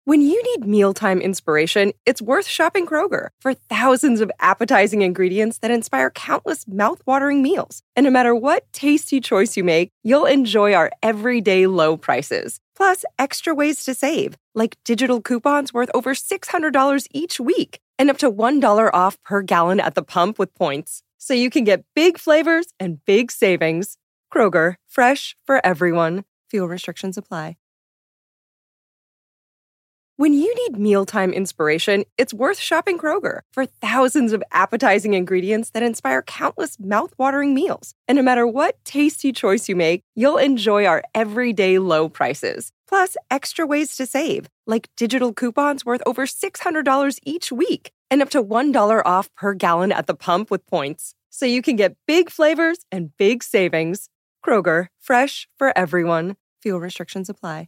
When you need mealtime inspiration, it's worth shopping Kroger for thousands of appetizing ingredients that inspire countless mouth-watering meals. And no matter what tasty choice you make, you'll enjoy our everyday low prices. Plus, extra ways to save, like digital coupons worth over $600 each week and up to $1 off per gallon at the pump with points. So you can get big flavors and big savings. Kroger, fresh for everyone. Fuel restrictions apply. When you need mealtime inspiration, it's worth shopping Kroger for thousands of appetizing ingredients that inspire countless mouth-watering meals. And no matter what tasty choice you make, you'll enjoy our everyday low prices. Plus, extra ways to save, like digital coupons worth over $600 each week and up to $1 off per gallon at the pump with points. So you can get big flavors and big savings. Kroger, fresh for everyone. Fuel restrictions apply.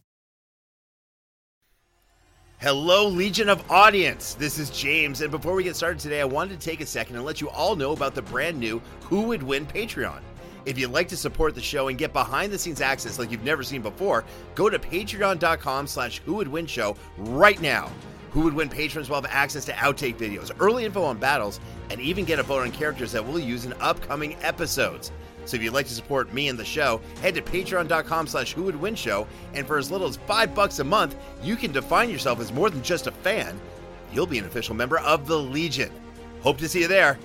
Hello, Legion of Audience. This is James, and before we get started today, I wanted to take a second and let you all know about the brand new Who Would Win Patreon. If you'd like to support the show and get behind-the-scenes access like you've never seen before, go to patreon.com/whowouldwinshow right now. Who Would Win patrons will have access to outtake videos, early info on battles, and even get a vote on characters that we'll use in upcoming episodes. So if you'd like to support me and the show, head to patreon.com/whowouldwinshow, and for as little as $5 a month, you can define yourself as more than just a fan. You'll be an official member of the Legion. Hope to see you there.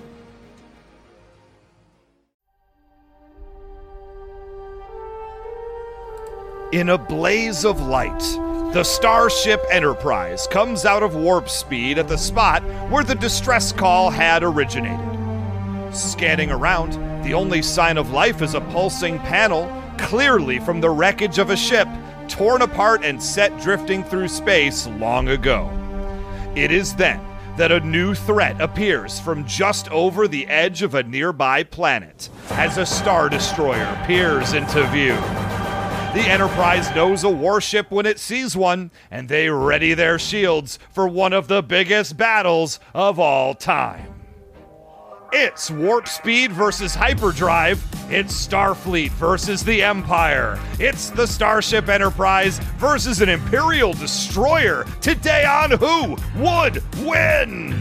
In a blaze of light, the Starship Enterprise comes out of warp speed at the spot where the distress call had originated. Scanning around, the only sign of life is a pulsing panel, clearly from the wreckage of a ship torn apart and set drifting through space long ago. It is then that a new threat appears from just over the edge of a nearby planet as a Star Destroyer peers into view. The Enterprise knows a warship when it sees one, and they ready their shields for one of the biggest battles of all time. It's Warp Speed versus Hyperdrive. It's Starfleet versus the Empire. It's the Starship Enterprise versus an Imperial Destroyer. Today on Who Would Win?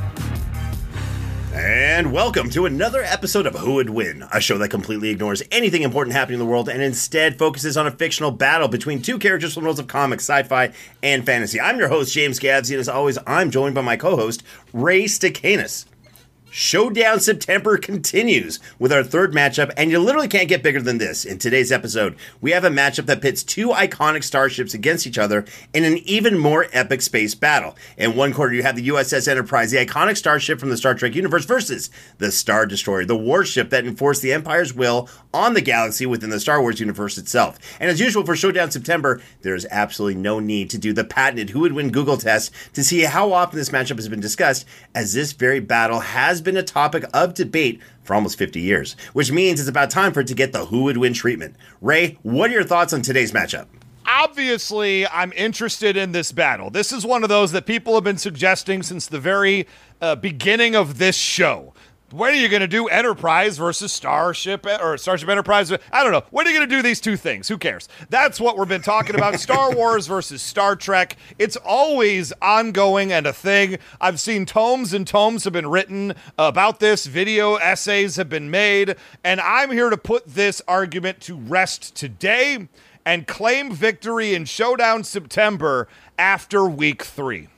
And welcome to another episode of Who Would Win, a show that completely ignores anything important happening in the world and instead focuses on a fictional battle between two characters from the worlds of comics, sci-fi, and fantasy. I'm your host, James Gavsey, and as always, I'm joined by my co-host, Ray Stacanus. Showdown September continues with our third matchup, and you literally can't get bigger than this. In today's episode, we have a matchup that pits two iconic starships against each other in an even more epic space battle. In one corner, you have the USS Enterprise, the iconic starship from the Star Trek universe, versus the Star Destroyer, the warship that enforced the Empire's will on the galaxy within the Star Wars universe itself. And as usual for Showdown September, there's absolutely no need to do the patented Who Would Win Google test to see how often this matchup has been discussed, as this very battle has been a topic of debate for almost 50 years, which means it's about time for it to get the Who Would Win treatment. Ray, what are your thoughts on today's matchup? Obviously, I'm interested in this battle. This is one of those that people have been suggesting since the very beginning of this show. When are you going to do Enterprise versus Starship or Starship Enterprise? I don't know. When are you going to do these two things? Who cares? That's what we've been talking about. Star Wars versus Star Trek. It's always ongoing and a thing. I've seen tomes and tomes have been written about this. Video essays have been made. And I'm here to put this argument to rest today and claim victory in Showdown September after week 3.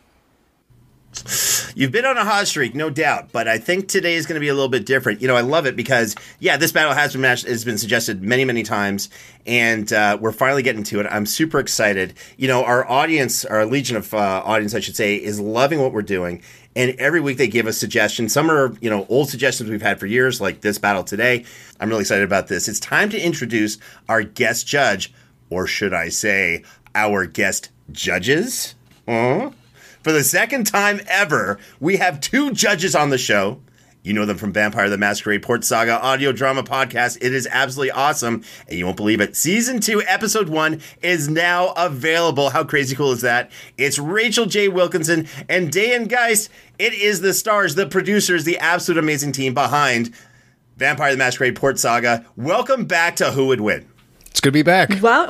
You've been on a hot streak, no doubt, but I think today is going to be a little bit different. You know, I love it because, yeah, this battle has been suggested many, many times, and we're finally getting to it. I'm super excited. You know, our audience, our legion of audience, I should say, is loving what we're doing, and every week they give us suggestions. Some are, you know, old suggestions we've had for years, like this battle today. I'm really excited about this. It's time to introduce our guest judge, or should I say, our guest judges? For the second time ever, we have two judges on the show. You know them from Vampire the Masquerade Port Saga audio drama podcast. It is absolutely awesome, and you won't believe it. Season 2, Episode 1 is now available. How crazy cool is that? It's Rachel J. Wilkinson and Dan Geist. It is the stars, the producers, the absolute amazing team behind Vampire the Masquerade Port Saga. Welcome back to Who Would Win. It's good to be back. Well,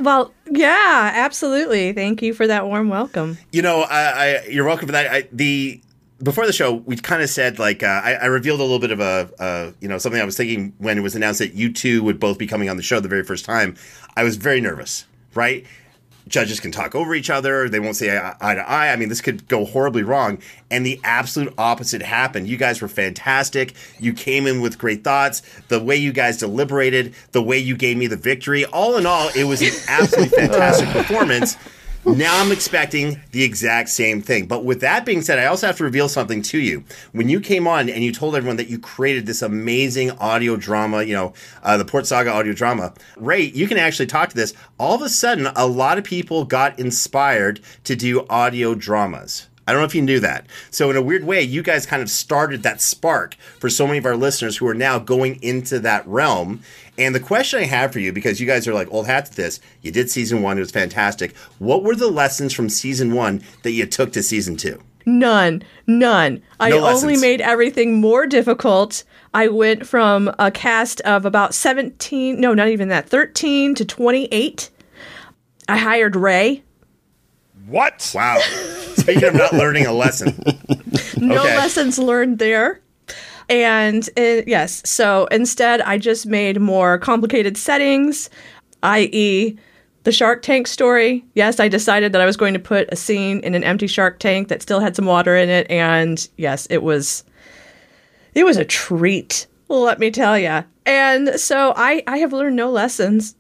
Yeah, absolutely. Thank you for that warm welcome. You know, you're welcome for that. Before the show, we kind of said, like, I revealed a little bit of something I was thinking when it was announced that you two would both be coming on the show the very first time. I was very nervous, right? Judges can talk over each other. They won't say eye to eye. I mean, this could go horribly wrong. And the absolute opposite happened. You guys were fantastic. You came in with great thoughts. The way you guys deliberated, the way you gave me the victory. All in all, it was an absolutely fantastic performance. Now I'm expecting the exact same thing. But with that being said, I also have to reveal something to you. When you came on and you told everyone that you created this amazing audio drama, the Port Saga audio drama, Ray, you can actually talk to this. All of a sudden, a lot of people got inspired to do audio dramas. I don't know if you knew that. So in a weird way, you guys kind of started that spark for so many of our listeners who are now going into that realm. And the question I have for you, because you guys are like old hats at this, you did season 1, it was fantastic. What were the lessons from season 1 that you took to season 2? None. I only made everything more difficult. I went from a cast of about 13 to 28. I hired Ray. What? Wow. Speaking of not learning a lesson. No lessons learned there. And yes, so instead I just made more complicated settings, i.e. the Shark Tank story. Yes, I decided that I was going to put a scene in an empty Shark Tank that still had some water in it. And yes, it was a treat, let me tell you. And so I have learned no lessons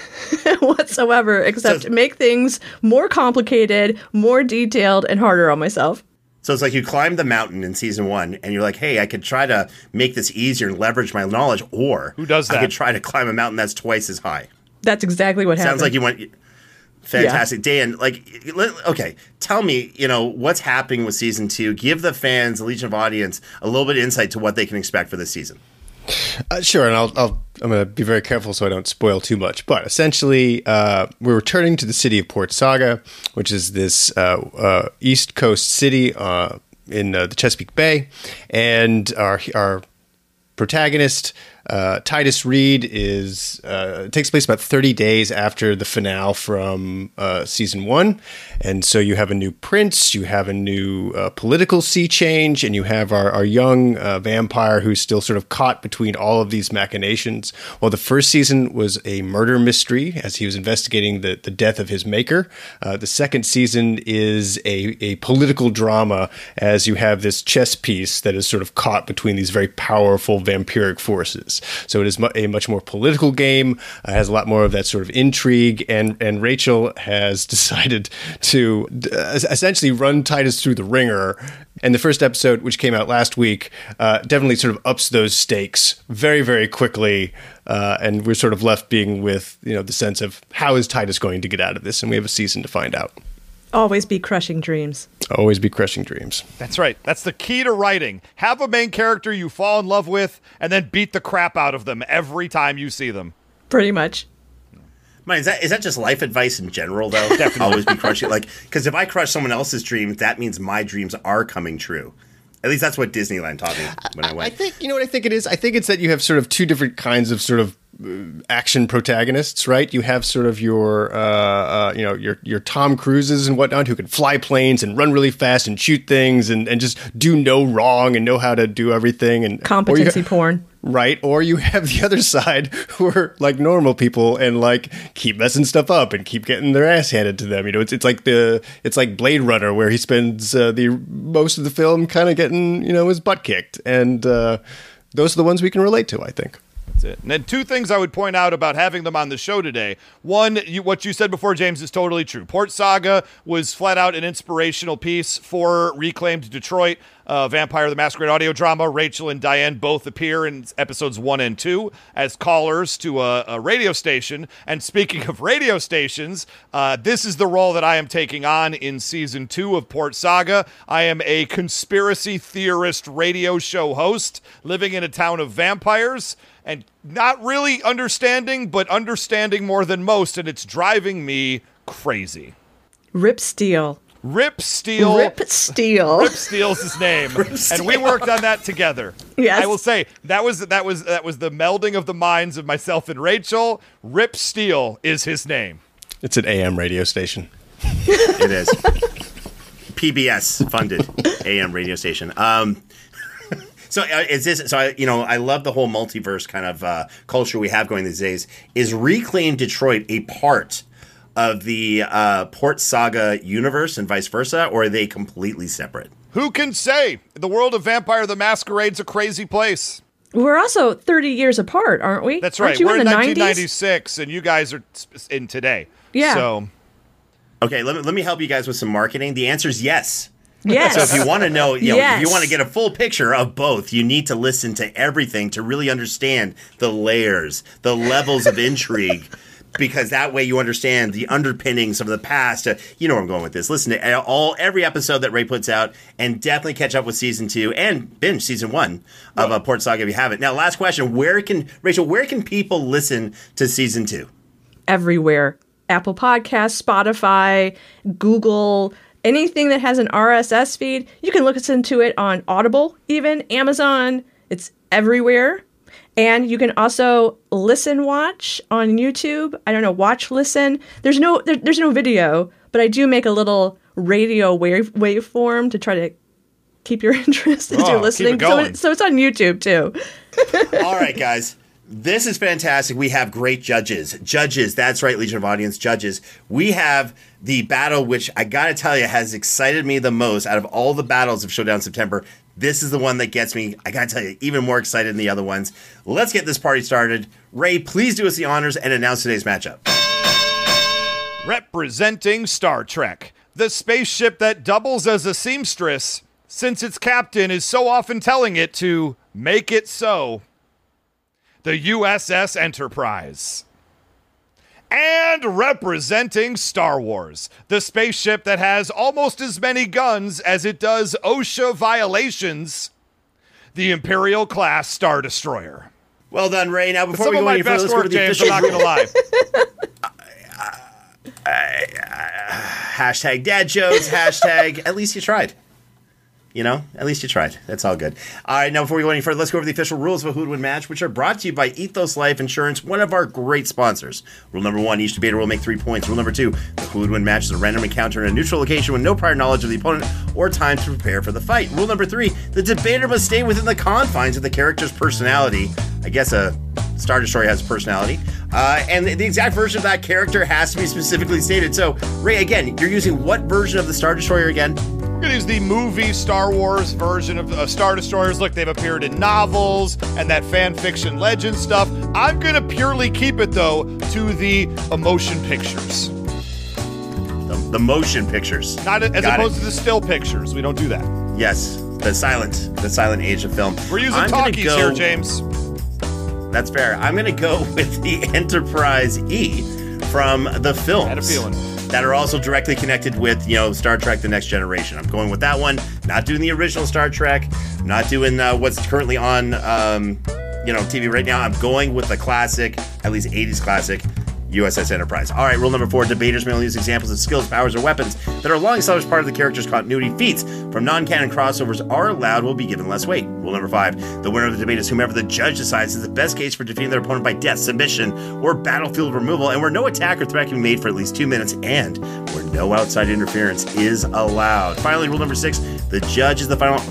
whatsoever, except make things more complicated, more detailed, and harder on myself. So it's like you climbed the mountain in season 1, and you're like, hey, I could try to make this easier and leverage my knowledge, or who does that? I could try to climb a mountain that's twice as high. That's exactly what happened. Sounds like you went fantastic. Yeah. Dan, okay, tell me, what's happening with season 2? Give the fans, the Legion of Audience, a little bit of insight to what they can expect for this season. Sure, and I'm going to be very careful so I don't spoil too much. But essentially, we're returning to the city of Port Saga, which is this East Coast city in the Chesapeake Bay, and our protagonist, Titus Reed, takes place about 30 days after the finale from season 1. And so you have a new prince, you have a new political sea change, and you have our young vampire who's still sort of caught between all of these machinations. Well, the first season was a murder mystery as he was investigating the death of his maker. The second season is a political drama as you have this chess piece that is sort of caught between these very powerful vampiric forces. So it is a much more political game, has a lot more of that sort of intrigue, and Rachel has decided to essentially run Titus through the ringer. And the first episode, which came out last week, definitely sort of ups those stakes very, very quickly. And we're sort of left being with, the sense of how is Titus going to get out of this? And we have a season to find out. Always be crushing dreams. Always be crushing dreams. That's right. That's the key to writing. Have a main character you fall in love with, and then beat the crap out of them every time you see them. Pretty much. Is that just life advice in general, though? Definitely. Always be crushing. Because if I crush someone else's dreams, that means my dreams are coming true. At least that's what Disneyland taught me when I went. I think, what I think it is? I think it's that you have sort of two different kinds of sort of action protagonists, right? You have sort of your Tom Cruises and whatnot who can fly planes and run really fast and shoot things and just do no wrong and know how to do everything. And competency porn. Right. Or you have the other side who are like normal people and like keep messing stuff up and keep getting their ass handed to them. It's like Blade Runner, where he spends the most of the film kind of getting, his butt kicked. And those are the ones we can relate to, I think. That's it. And then two things I would point out about having them on the show today. One, what you said before, James, is totally true. Port Saga was flat out an inspirational piece for Reclaimed Detroit. Vampire the Masquerade audio drama. Rachel and Diane both appear in episodes 1 and 2 as callers to a radio station. And speaking of radio stations, this is the role that I am taking on in season 2 of Port Saga. I am a conspiracy theorist radio show host living in a town of vampires and not really understanding, but understanding more than most. And it's driving me crazy. Rip Steele. Rip Steele. Rip Steele. Rip Steele's his name, and we worked on that together. Yes. I will say that was the melding of the minds of myself and Rachel. Rip Steele is his name. It's an AM radio station. It is. PBS funded AM radio station. So is this? So I love the whole multiverse kind of culture we have going these days. Is Reclaim Detroit a part of the Port Saga universe and vice versa, or are they completely separate? Who can say? The world of Vampire the Masquerade's a crazy place. We're also 30 years apart, aren't we? That's right. Aren't you We're in the 1996, 90s? And you guys are in today. Yeah. So, okay, let me help you guys with some marketing. The answer is yes. Yes. So if you want to know, if Yes. you want to get a full picture of both, you need to listen to everything to really understand the layers, the levels of intrigue, because that way you understand the underpinnings of the past. You know where I'm going with this. Listen to every episode that Ray puts out, and definitely catch up with season 2 and binge season 1 of Port Saga if you haven't. Now, last question: where can people listen to season 2? Everywhere. Apple Podcasts, Spotify, Google. Anything that has an RSS feed, you can listen to it on Audible, even Amazon. It's everywhere. And you can also watch on YouTube. I don't know, watch, listen. There's no video, but I do make a little radio waveform to try to keep your interest as you're listening. Keep it going. So it's on YouTube too. All right, guys. This is fantastic. We have great judges. Judges, that's right, Legion of Audience judges. We have the battle, which I got to tell you has excited me the most out of all the battles of Showdown September. This is the one that gets me, I got to tell you, even more excited than the other ones. Let's get this party started. Ray, please do us the honors and announce today's matchup. representing Star Trek, the spaceship that doubles as a seamstress, since its captain is so often telling it to make it so. The USS Enterprise. And representing Star Wars, the spaceship that has almost as many guns as it does OSHA violations, the Imperial-class Star Destroyer. Well done, Ray. Now, before Some we of go my any further, best let's go to work, the James, official I'm not going to lie. Hashtag dad jokes, hashtag at least you tried. You know, at least you tried. That's all good. All right, now before we go any further, let's go over the official rules of a Who Would Win match, which are brought to you by Ethos Life Insurance, one of our great sponsors. Rule number 1, each debater will make 3 points. Rule number 2, the Who Would Win match is a random encounter in a neutral location with no prior knowledge of the opponent or time to prepare for the fight. Rule number 3, the debater must stay within the confines of the character's personality. I guess a Star Destroyer has a personality. And the exact version of that character has to be specifically stated. So, Ray, again, you're using what version of the Star Destroyer again? We're going to use the movie Star Wars version of Star Destroyers. Look, they've appeared in novels and that fan fiction legend stuff. I'm going to purely keep it, though, to the motion pictures. The motion pictures. Not as opposed to the still pictures. We don't do that. Yes, the silent age of film. We're using talkies here, James. That's fair. I'm going to go with the Enterprise E from the films. I had a feeling. That are also directly connected with, Star Trek The Next Generation. I'm going with that one. Not doing the original Star Trek. Not doing what's currently on, TV right now. I'm going with the classic, at least 80s classic, USS Enterprise. All right, rule number 4, debaters may only use examples of skills, powers, or weapons that are long established part of the character's continuity. Feats from non-canon crossovers are allowed, will be given less weight. Rule number 5, the winner of the debate is whomever the judge decides is the best case for defeating their opponent by death, submission, or battlefield removal, and where no attack or threat can be made for at least 2 minutes, and where no outside interference is allowed. Finally, rule number 6, the judges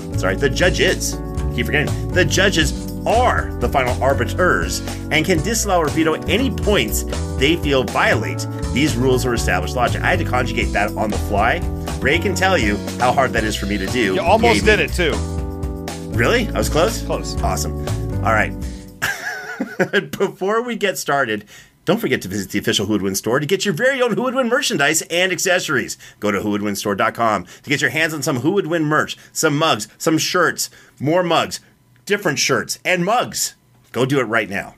are the final arbiters and can disallow or veto any points they feel violate these rules or established logic. I had to conjugate that on the fly. Ray can tell you how hard that is for me to do. You almost did it, too. Really? I was close? Close. Awesome. All right. Before we get started, don't forget to visit the official Who Would Win store to get your very own Who Would Win merchandise and accessories. Go to whowouldwinstore.com to get your hands on some Who Would Win merch, some mugs, some shirts, more mugs, different shirts, and mugs. Go do it right now.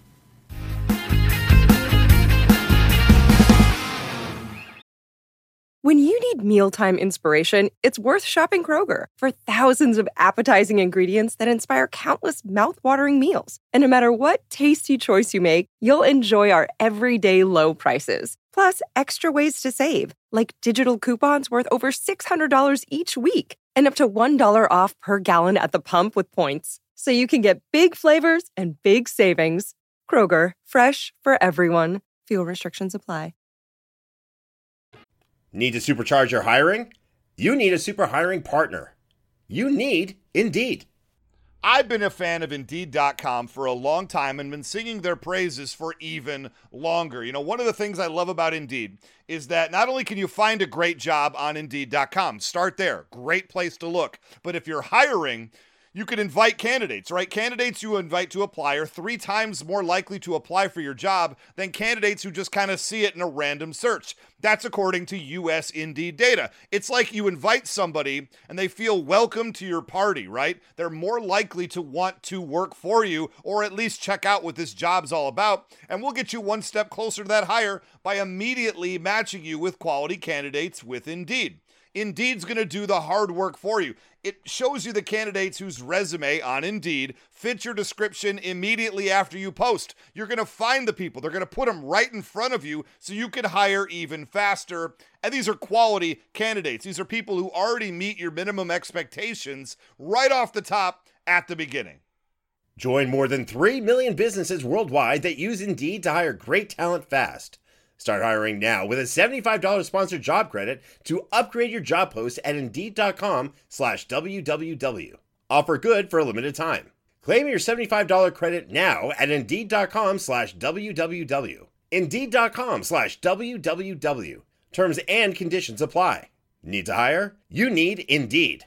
When you need mealtime inspiration, it's worth shopping Kroger for thousands of appetizing ingredients that inspire countless mouth-watering meals. And no matter what tasty choice you make, you'll enjoy our everyday low prices. Plus, extra ways to save, like digital coupons worth over $600 each week and up to $1 off per gallon at the pump with points. So you can get big flavors and big savings. Kroger, fresh for everyone. Fuel restrictions apply. Need to supercharge your hiring? You need a super hiring partner. You need Indeed. I've been a fan of Indeed.com for a long time and been singing their praises for even longer. You know, one of the things I love about Indeed is that not only can you find a great job on Indeed.com, start there, great place to look, but if you're hiring, you can invite candidates, right? Candidates you invite to apply are 3 times more likely to apply for your job than candidates who just kind of see it in a random search. That's according to US Indeed data. It's like you invite somebody and they feel welcome to your party, right? They're more likely to want to work for you or at least check out what this job's all about. And we'll get you one step closer to that hire by immediately matching you with quality candidates with Indeed. Indeed's going to do the hard work for you. It shows you the candidates whose resume on Indeed fits your description immediately after you post. You're going to find the people. They're going to put them right in front of you so you can hire even faster. And these are quality candidates. These are people who already meet your minimum expectations right off the top at the beginning. Join more than 3 million businesses worldwide that use Indeed to hire great talent fast. Start hiring now with a $75 sponsored job credit to upgrade your job post at Indeed.com/WWW. Offer good for a limited time. Claim your $75 credit now at Indeed.com/WWW. Indeed.com/WWW. Terms and conditions apply. Need to hire? You need Indeed.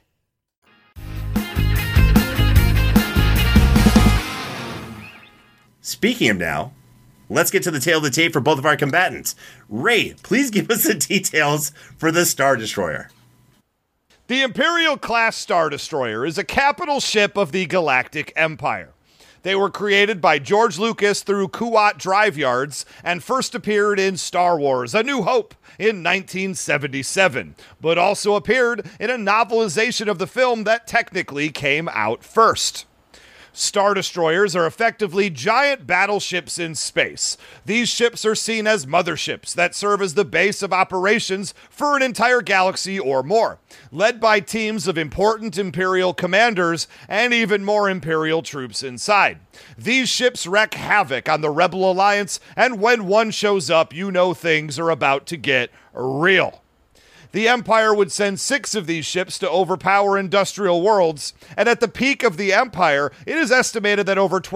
Speaking of now, let's get to the tail of the tape for both of our combatants. Ray, please give us the details for the Star Destroyer. The Imperial-class Star Destroyer is a capital ship of the Galactic Empire. They were created by George Lucas through Kuat Drive Yards and first appeared in Star Wars: A New Hope in 1977, but also appeared in a novelization of the film that technically came out first. Star Destroyers are effectively giant battleships in space. These ships are seen as motherships that serve as the base of operations for an entire galaxy or more, led by teams of important Imperial commanders and even more Imperial troops inside. These ships wreak havoc on the Rebel Alliance, and when one shows up, you know things are about to get real. The Empire would send 6 of these ships to overpower industrial worlds, and at the peak of the Empire, it is estimated that over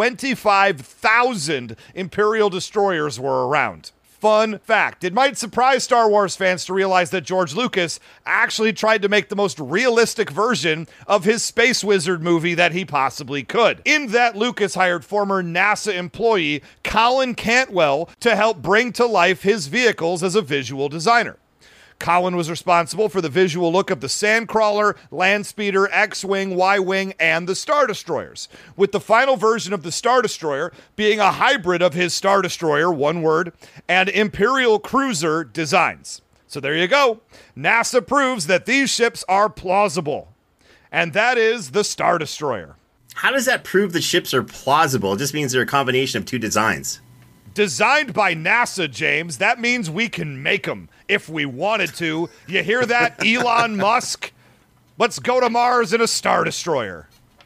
25,000 Imperial destroyers were around. Fun fact, it might surprise Star Wars fans to realize that George Lucas actually tried to make the most realistic version of his Space Wizard movie that he possibly could. In that, Lucas hired former NASA employee Colin Cantwell to help bring to life his vehicles as a visual designer. Colin was responsible for the visual look of the Sandcrawler, Landspeeder, X-Wing, Y-Wing, and the Star Destroyers, with the final version of the Star Destroyer being a hybrid of his Star Destroyer, one word, and Imperial Cruiser designs. So there you go. NASA proves that these ships are plausible. And that is the Star Destroyer. How does that prove the ships are plausible? It just means they're a combination of 2 designs. Designed by NASA, James. That means we can make them if we wanted to. You hear that, Elon Musk? Let's go to Mars in a Star Destroyer.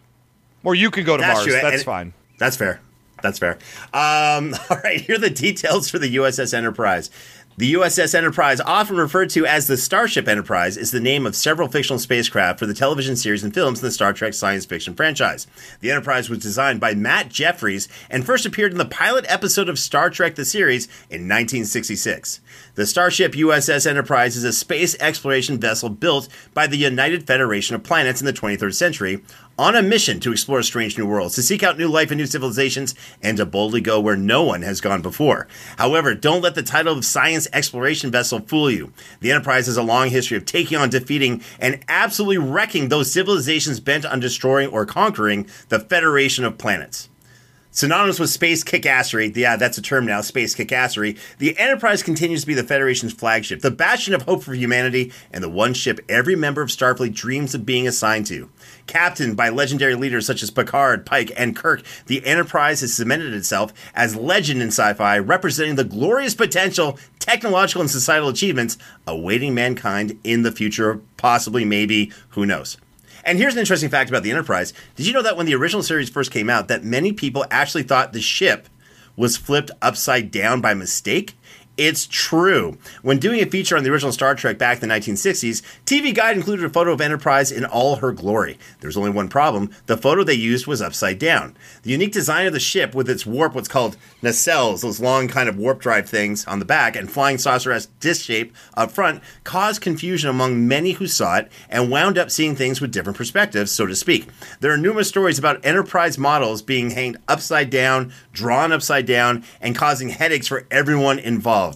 Or you can go to Mars. True. That's fine. That's fair. That's fair. All right, here are the details for the USS Enterprise. The USS Enterprise, often referred to as the Starship Enterprise, is the name of several fictional spacecraft for the television series and films in the Star Trek science fiction franchise. The Enterprise was designed by Matt Jeffries and first appeared in the pilot episode of Star Trek the series in 1966. The Starship USS Enterprise is a space exploration vessel built by the United Federation of Planets in the 23rd century on a mission to explore strange new worlds, to seek out new life and new civilizations, and to boldly go where no one has gone before. However, don't let the title of science exploration vessel fool you. The Enterprise has a long history of taking on, defeating, and absolutely wrecking those civilizations bent on destroying or conquering the Federation of Planets. Synonymous with space kickassery, yeah, that's a term now, space kickassery, the Enterprise continues to be the Federation's flagship, the bastion of hope for humanity, and the one ship every member of Starfleet dreams of being assigned to. Captained by legendary leaders such as Picard, Pike, and Kirk, the Enterprise has cemented itself as legend in sci-fi, representing the glorious potential, technological and societal achievements awaiting mankind in the future, possibly, maybe, who knows. And here's an interesting fact about the Enterprise. Did you know that when the original series first came out, that many people actually thought the ship was flipped upside down by mistake? It's true. When doing a feature on the original Star Trek back in the 1960s, TV Guide included a photo of Enterprise in all her glory. There was only one problem. The photo they used was upside down. The unique design of the ship with its warp, what's called nacelles, those long kind of warp drive things on the back, and flying saucer-esque disc shape up front, caused confusion among many who saw it and wound up seeing things with different perspectives, so to speak. There are numerous stories about Enterprise models being hanged upside down, drawn upside down, and causing headaches for everyone involved.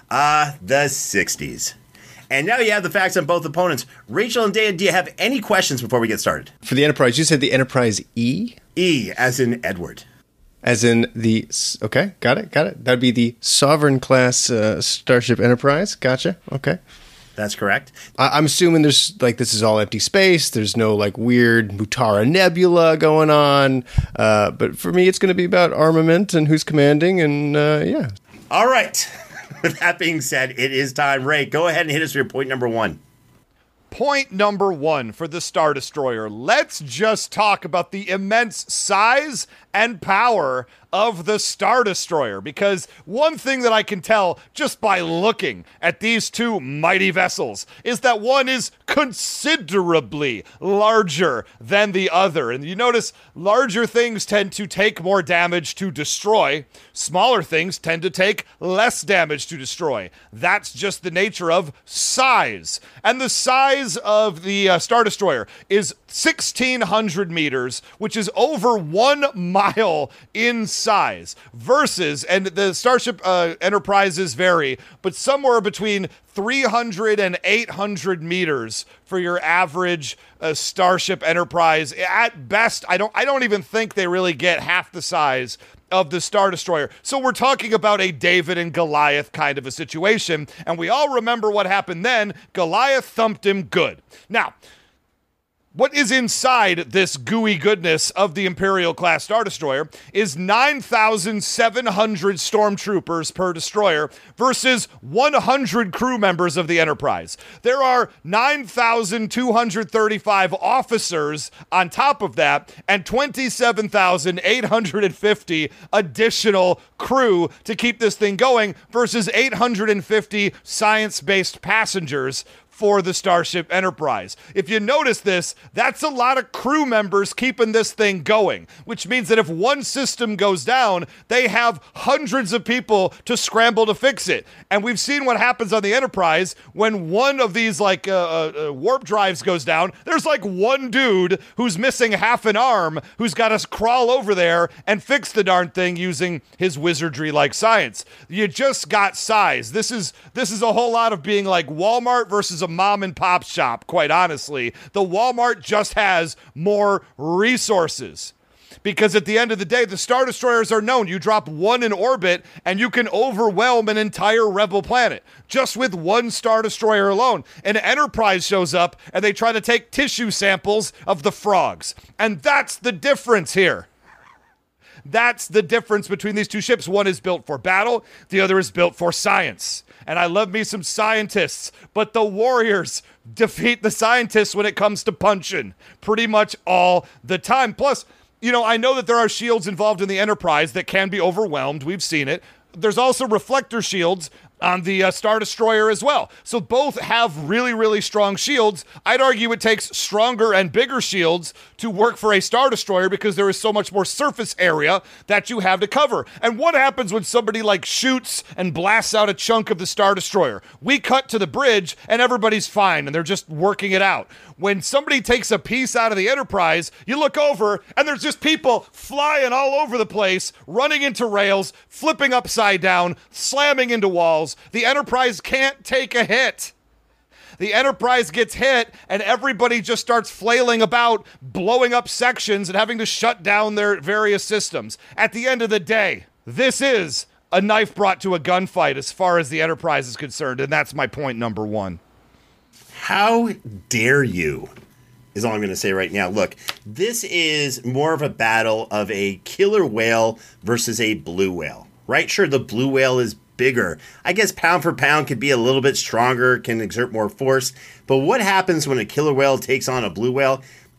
The 60s. And now you have the facts on both opponents. Rachel and Dave, do you have any questions before we get started? For the Enterprise, you said the Enterprise E? E, as in Edward. As in the... Okay, got it. That'd be the Sovereign class Starship Enterprise. Gotcha. Okay. That's correct. I'm assuming there's, like, this is all empty space. There's no, like, weird Mutara Nebula going on. But for me, it's going to be about armament and who's commanding, and, yeah. All right. With that being said, it is time. Ray, go ahead and hit us for your point number one. Point number one for the Star Destroyer. Let's just talk about the immense size and power of the Star Destroyer, because one thing that I can tell just by looking at these two mighty vessels is that one is considerably larger than the other. And you notice larger things tend to take more damage to destroy. Smaller things tend to take less damage to destroy. That's just the nature of size. And the size of the Star Destroyer is 1,600 meters, which is over 1 mile in size, versus, and the Starship Enterprises vary, but somewhere between 300 and 800 meters for your average Starship Enterprise. At best, I don't even think they really get half the size of the Star Destroyer. So we're talking about a David and Goliath kind of a situation, and we all remember what happened then. Goliath thumped him good. Now, what is inside this gooey goodness of the Imperial-class Star Destroyer is 9,700 stormtroopers per destroyer versus 100 crew members of the Enterprise. There are 9,235 officers on top of that and 27,850 additional crew to keep this thing going versus 850 science-based passengers for the Starship Enterprise. If you notice this, that's a lot of crew members keeping this thing going, which means that if one system goes down, they have hundreds of people to scramble to fix it. And we've seen what happens on the Enterprise when one of these warp drives goes down. There's like one dude who's missing half an arm who's got to crawl over there and fix the darn thing using his wizardry-like science. You just got size. This is a whole lot of being like Walmart versus a mom and pop shop, quite honestly. The Walmart just has more resources. Because at the end of the day, the Star Destroyers are known. You drop one in orbit and you can overwhelm an entire rebel planet just with one Star Destroyer alone. An Enterprise shows up and they try to take tissue samples of the frogs. And that's the difference here. That's the difference between these two ships. One is built for battle, the other is built for science. And I love me some scientists, but the Warriors defeat the scientists when it comes to punching pretty much all the time. Plus, I know that there are shields involved in the Enterprise that can be overwhelmed. We've seen it. There's also reflector shields on the Star Destroyer as well. So both have really, really strong shields. I'd argue it takes stronger and bigger shields to work for a Star Destroyer because there is so much more surface area that you have to cover. And what happens when somebody shoots and blasts out a chunk of the Star Destroyer? We cut to the bridge and everybody's fine and they're just working it out. When somebody takes a piece out of the Enterprise, you look over and there's just people flying all over the place, running into rails, flipping upside down, slamming into walls. The Enterprise can't take a hit. The Enterprise gets hit and everybody just starts flailing about, blowing up sections and having to shut down their various systems. At the end of the day, this is a knife brought to a gunfight as far as the Enterprise is concerned, and that's my point number one. How dare you, is all I'm going to say right now. Look, this is more of a battle of a killer whale versus a blue whale, right? Sure, the blue whale is bigger. I guess pound for pound could be a little bit stronger, can exert more force. But what happens when a killer whale takes on a blue whale?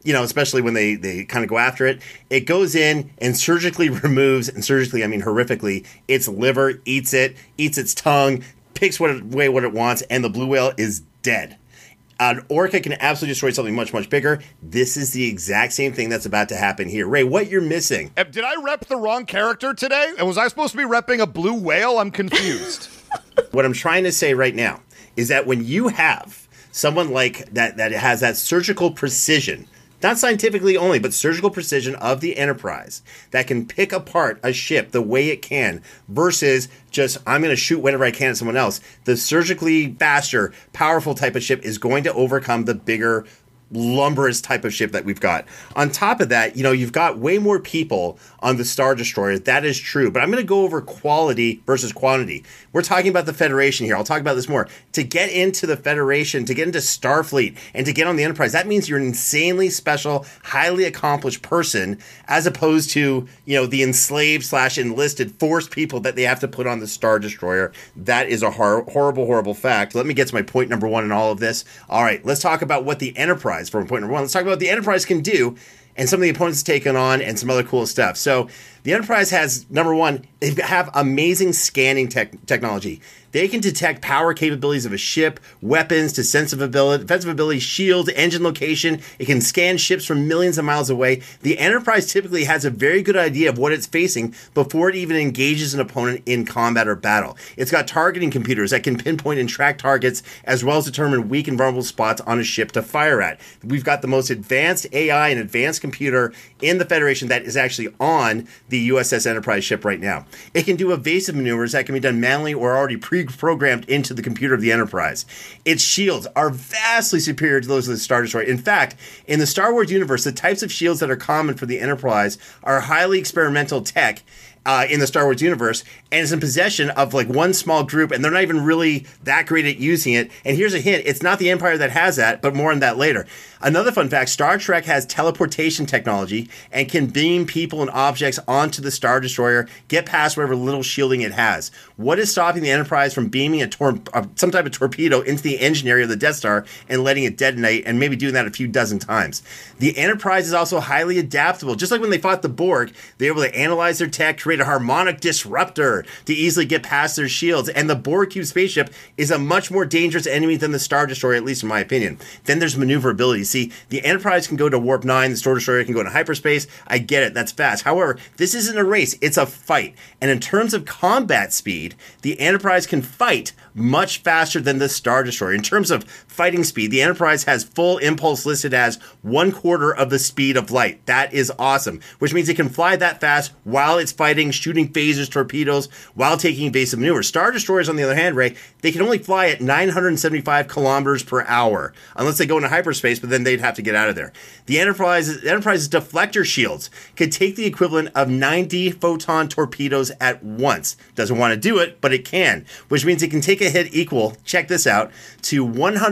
especially when they kind of go after it. It goes in and surgically removes, and surgically I mean horrifically, its liver, eats its tongue, picks away what it wants, and the blue whale is dead. An orca can absolutely destroy something much, much bigger. This is the exact same thing that's about to happen here. Ray, what you're missing? Did I rep the wrong character today? And was I supposed to be repping a blue whale? I'm confused. What I'm trying to say right now is that when you have someone like that has that surgical precision, not scientifically only, but surgical precision of the Enterprise that can pick apart a ship the way it can versus just, I'm going to shoot whatever I can at someone else. The surgically faster, powerful type of ship is going to overcome the bigger, lumberous type of ship that we've got. On top of that, you've got way more people on the Star Destroyer. That is true. But I'm going to go over quality versus quantity. We're talking about the Federation here. I'll talk about this more. To get into the Federation, to get into Starfleet, and to get on the Enterprise, that means you're an insanely special, highly accomplished person, as opposed to, the enslaved / enlisted forced people that they have to put on the Star Destroyer. That is a horrible, horrible fact. Let me get to my point number one in all of this. All right, let's talk about what the Enterprise, from point number one, let's talk about what the Enterprise can do and some of the opponents taken on and some other cool stuff. So the Enterprise has, number one, they have amazing scanning technology. They can detect power capabilities of a ship, weapons, defensive ability, shields, engine location. It can scan ships from millions of miles away. The Enterprise typically has a very good idea of what it's facing before it even engages an opponent in combat or battle. It's got targeting computers that can pinpoint and track targets, as well as determine weak and vulnerable spots on a ship to fire at. We've got the most advanced AI and advanced computer in the Federation that is actually on the USS Enterprise ship right now. It can do evasive maneuvers that can be done manually or already pre-programmed into the computer of the Enterprise. Its shields are vastly superior to those of the Star Destroyer. In fact, in the Star Wars universe, the types of shields that are common for the Enterprise are highly experimental tech in the Star Wars universe, and it's in possession of one small group, and they're not even really that great at using it. And here's a hint, it's not the Empire that has that, but more on that later. Another fun fact, Star Trek has teleportation technology and can beam people and objects onto the Star Destroyer, get past whatever little shielding it has. What is stopping the Enterprise from beaming some type of torpedo into the engine area of the Death Star and letting it detonate, and maybe doing that a few dozen times? The Enterprise is also highly adaptable. Just like when they fought the Borg, they were able to analyze their tech, create a harmonic disruptor to easily get past their shields, and the Borg Cube spaceship is a much more dangerous enemy than the Star Destroyer, at least in my opinion. Then there's maneuverability. See, the Enterprise can go to Warp 9, the Star Destroyer can go into hyperspace. I get it, that's fast. However, this isn't a race, it's a fight. And in terms of combat speed, the Enterprise can fight much faster than the Star Destroyer. In terms of fighting speed, the Enterprise has full impulse listed as 1/4 of the speed of light. That is awesome, which means it can fly that fast while it's fighting, shooting phasers, torpedoes, while taking evasive maneuvers. Star Destroyers, on the other hand, Ray, they can only fly at 975 kilometers per hour, unless they go into hyperspace, but then they'd have to get out of there. The Enterprise's deflector shields could take the equivalent of 90 photon torpedoes at once. Doesn't want to do it, but it can, which means it can take a hit equal, check this out, to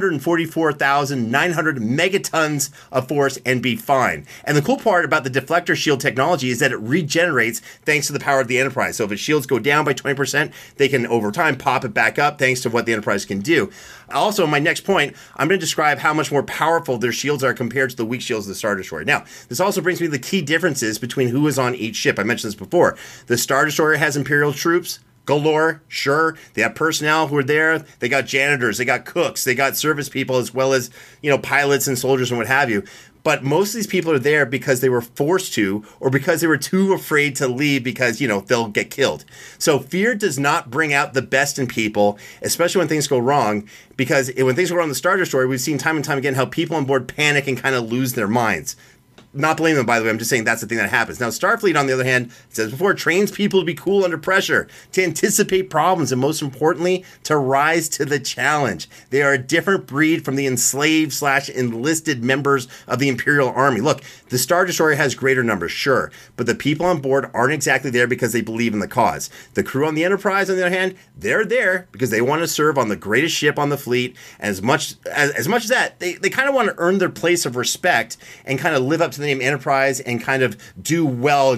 144,900 megatons of force and be fine. And the cool part about the deflector shield technology is that it regenerates thanks to the power of the Enterprise. So if its shields go down by 20%, they can over time pop it back up thanks to what the Enterprise can do. Also, my next point, I'm going to describe how much more powerful their shields are compared to the weak shields of the Star Destroyer. Now, this also brings me to the key differences between who is on each ship. I mentioned this before. The Star Destroyer has Imperial troops galore, sure. They have personnel who are there. They got janitors, they got cooks, they got service people, as well as, pilots and soldiers and what have you. But most of these people are there because they were forced to, or because they were too afraid to leave because, they'll get killed. So fear does not bring out the best in people, especially when things go wrong, because when things go wrong on the Star Destroyer, we've seen time and time again how people on board panic and kind of lose their minds. Not blaming them, by the way. I'm just saying that's the thing that happens. Now, Starfleet, on the other hand, says before, trains people to be cool under pressure, to anticipate problems, and most importantly, to rise to the challenge. They are a different breed from the enslaved / enlisted members of the Imperial Army. Look, the Star Destroyer has greater numbers, sure, but the people on board aren't exactly there because they believe in the cause. The crew on the Enterprise, on the other hand, they're there because they want to serve on the greatest ship on the fleet, and as much as that, they kind of want to earn their place of respect and kind of live up to the name Enterprise and kind of do well and do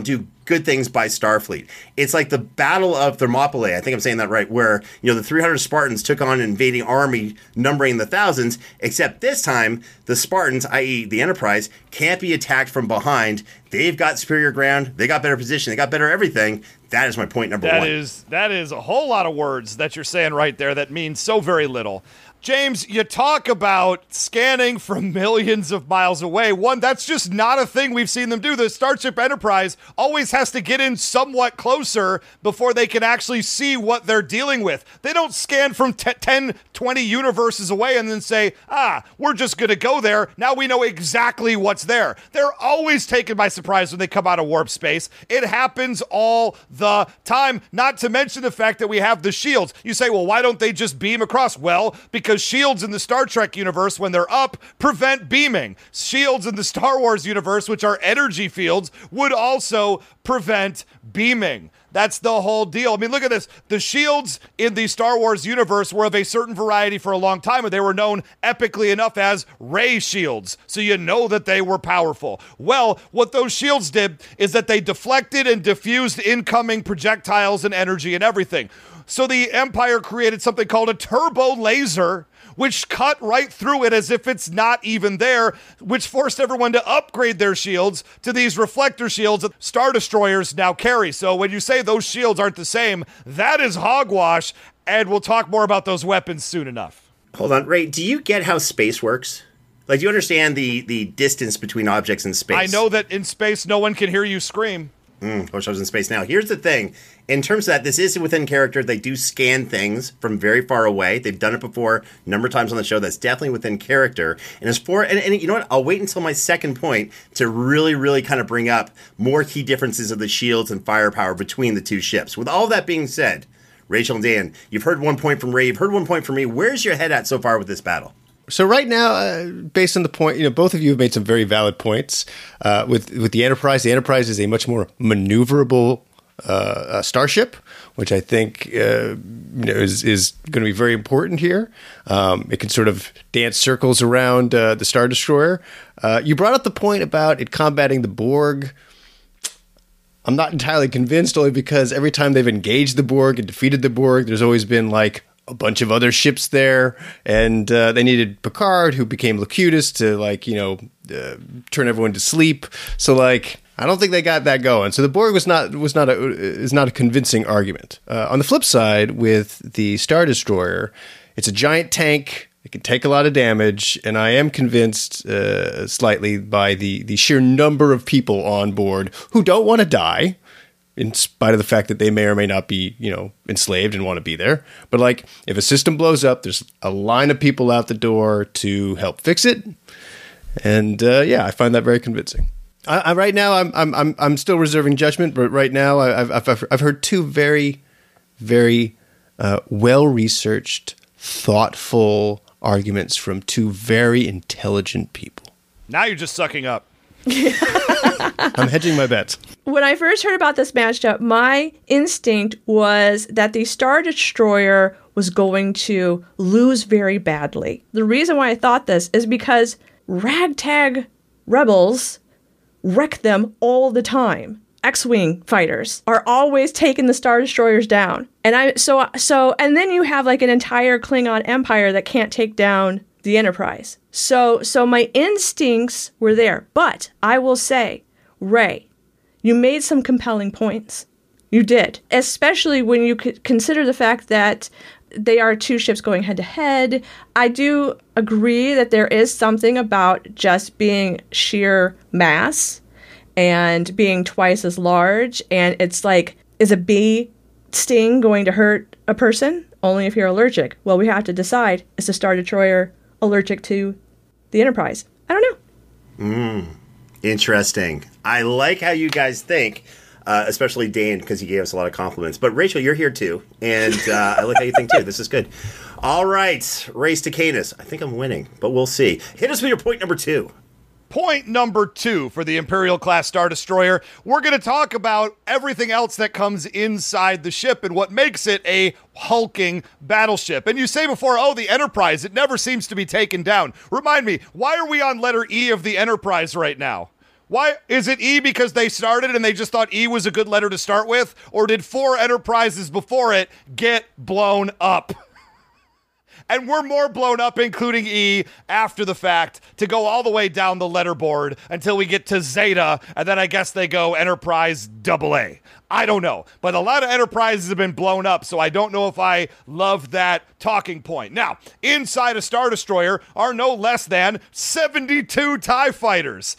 good things by Starfleet. It's like the Battle of Thermopylae, I think I'm saying that right, where, the 300 Spartans took on an invading army numbering the thousands, except this time, the Spartans, i.e. the Enterprise, can't be attacked from behind. They've got superior ground, they got better position, they got better everything. That is my point number one. That is a whole lot of words that you're saying right there that means so very little. James, you talk about scanning from millions of miles away. One, that's just not a thing we've seen them do. The Starship Enterprise always has to get in somewhat closer before they can actually see what they're dealing with. They don't scan from 10, 20 universes away and then say, we're just going to go there. Now we know exactly what's there. They're always taken by surprise when they come out of warp space. It happens all the time, not to mention the fact that we have the shields. You say, well, why don't they just beam across? Well, because shields in the Star Trek universe, when they're up, prevent beaming. Shields in the Star Wars universe, which are energy fields, would also prevent beaming. That's the whole deal. I mean, look at this. The shields in the Star Wars universe were of a certain variety for a long time, and they were known epically enough as ray shields, so you know that they were powerful. Well, what those shields did is that they deflected and diffused incoming projectiles and energy and everything. So the Empire created something called a turbo laser, which cut right through it as if it's not even there, which forced everyone to upgrade their shields to these reflector shields that Star Destroyers now carry. So when you say those shields aren't the same, that is hogwash, and we'll talk more about those weapons soon enough. Hold on, Ray, do you get how space works? Like, do you understand the distance between objects in space? I know that in space, no one can hear you scream. I wish I was in space now. Here's the thing. In terms of that, this is within character. They do scan things from very far away. They've done it before a number of times on the show. That's definitely within character. And as for, and you know what? I'll wait until my second point to really, really kind of bring up more key differences of the shields and firepower between the two ships. With all that being said, Rachel and Dan, you've heard one point from Ray. You've heard one point from me. Where's your head at so far with this battle? So right now, based on the point, both of you have made some very valid points. With the Enterprise is a much more maneuverable starship, which I think is going to be very important here. It can sort of dance circles around the Star Destroyer. You brought up the point about it combating the Borg. I'm not entirely convinced, only because every time they've engaged the Borg and defeated the Borg, there's always been like a bunch of other ships there, and they needed Picard, who became Locutus, to turn everyone to sleep. So I don't think they got that going. So the Borg is not a convincing argument. On the flip side, with the Star Destroyer, it's a giant tank. It can take a lot of damage, and I am convinced slightly by the sheer number of people on board who don't want to die, in spite of the fact that they may or may not be, enslaved and want to be there. But if a system blows up, there's a line of people out the door to help fix it. And I find that very convincing. Right now, I'm still reserving judgment, but right now I've heard two very, very well-researched, thoughtful arguments from two very intelligent people. Now you're just sucking up. I'm hedging my bets. When I first heard about this matchup, my instinct was that the Star Destroyer was going to lose very badly. The reason why I thought this is because ragtag rebels wreck them all the time. X-Wing fighters are always taking the Star Destroyers down. And and then you have an entire Klingon empire that can't take down the Enterprise. So my instincts were there. But I will say, Ray, you made some compelling points. You did. Especially when you consider the fact that they are two ships going head to head. I do agree that there is something about just being sheer mass and being twice as large. And it's is a bee sting going to hurt a person? Only if you're allergic. Well, we have to decide, is the Star Destroyer allergic to the Enterprise? I don't know. Interesting. I like how you guys think, especially Dan, because he gave us a lot of compliments. But Rachel, you're here too, and I like how you think too. This is good. All right, race to Canis. I think I'm winning, but we'll see. Hit us with your point number 2. Point number 2 for the Imperial-class Star Destroyer. We're going to talk about everything else that comes inside the ship and what makes it a hulking battleship. And you say before, the Enterprise, it never seems to be taken down. Remind me, why are we on letter E of the Enterprise right now? Why is it E because they started and they just thought E was a good letter to start with? Or did 4 Enterprises before it get blown up? And we're more blown up, including E, after the fact, to go all the way down the letterboard until we get to Zeta, and then I guess they go Enterprise AA. I don't know. But a lot of Enterprises have been blown up, so I don't know if I love that talking point. Now, inside a Star Destroyer are no less than 72 TIE fighters.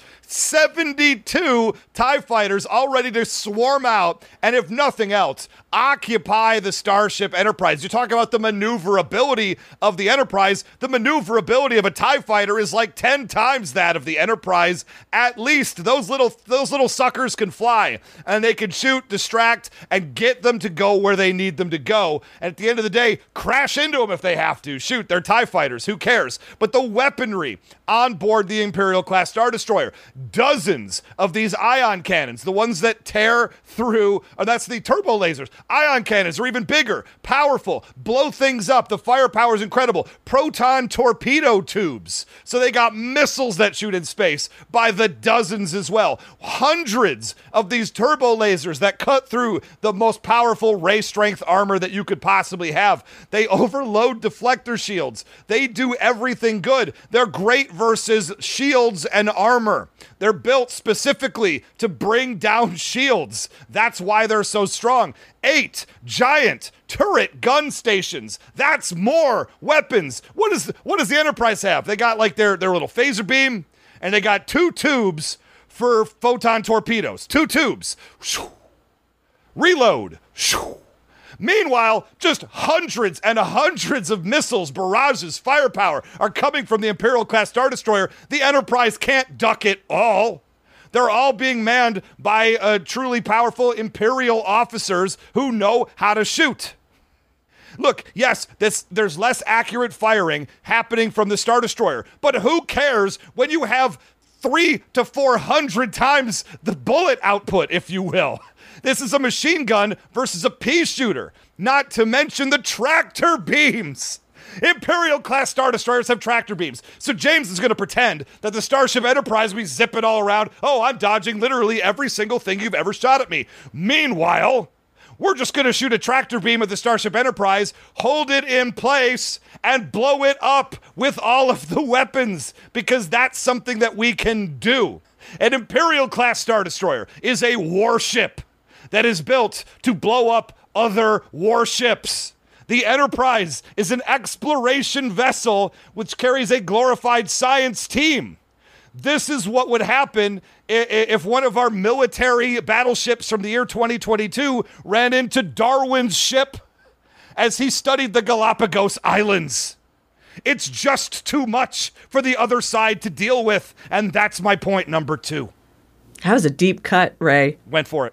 72 TIE fighters all ready to swarm out, and if nothing else, occupy the Starship Enterprise. You talk about the maneuverability of the Enterprise. The maneuverability of a TIE fighter is like 10 times that of the Enterprise. At least those little suckers can fly, and they can shoot, distract, and get them to go where they need them to go. And at the end of the day, crash into them if they have to. Shoot, they're TIE fighters. Who cares? But the weaponry on board the Imperial-class Star Destroyer, dozens of these ion cannons, the ones that tear through, or that's the turbo lasers. Ion cannons are even bigger, powerful, blow things up. The firepower is incredible. Proton torpedo tubes. So they got missiles that shoot in space by the dozens as well. Hundreds of these turbo lasers that cut through the most powerful ray strength armor that you could possibly have. They overload deflector shields. They do everything good. They're great versus shields and armor. They're built specifically to bring down shields. That's why they're so strong. 8 giant turret gun stations. That's more weapons. What does the Enterprise have? They got like their little phaser beam, and they got 2 tubes for photon torpedoes. 2 tubes. Reload. Meanwhile, just hundreds and hundreds of missiles, barrages, firepower are coming from the Imperial-class Star Destroyer. The Enterprise can't duck it all. They're all being manned by truly powerful Imperial officers who know how to shoot. Look, yes, there's less accurate firing happening from the Star Destroyer, but who cares when you have 300 to 400 times the bullet output, if you will? This is a machine gun versus a pea shooter, not to mention the tractor beams. Imperial-class Star Destroyers have tractor beams, so James is going to pretend that the Starship Enterprise, we zip it all around. Oh, I'm dodging literally every single thing you've ever shot at me. Meanwhile, we're just going to shoot a tractor beam at the Starship Enterprise, hold it in place, and blow it up with all of the weapons, because that's something that we can do. An Imperial-class Star Destroyer is a warship that is built to blow up other warships. The Enterprise is an exploration vessel which carries a glorified science team. This is what would happen if one of our military battleships from the year 2022 ran into Darwin's ship as he studied the Galapagos Islands. It's just too much for the other side to deal with, and that's my point number 2. That was a deep cut, Ray. Went for it.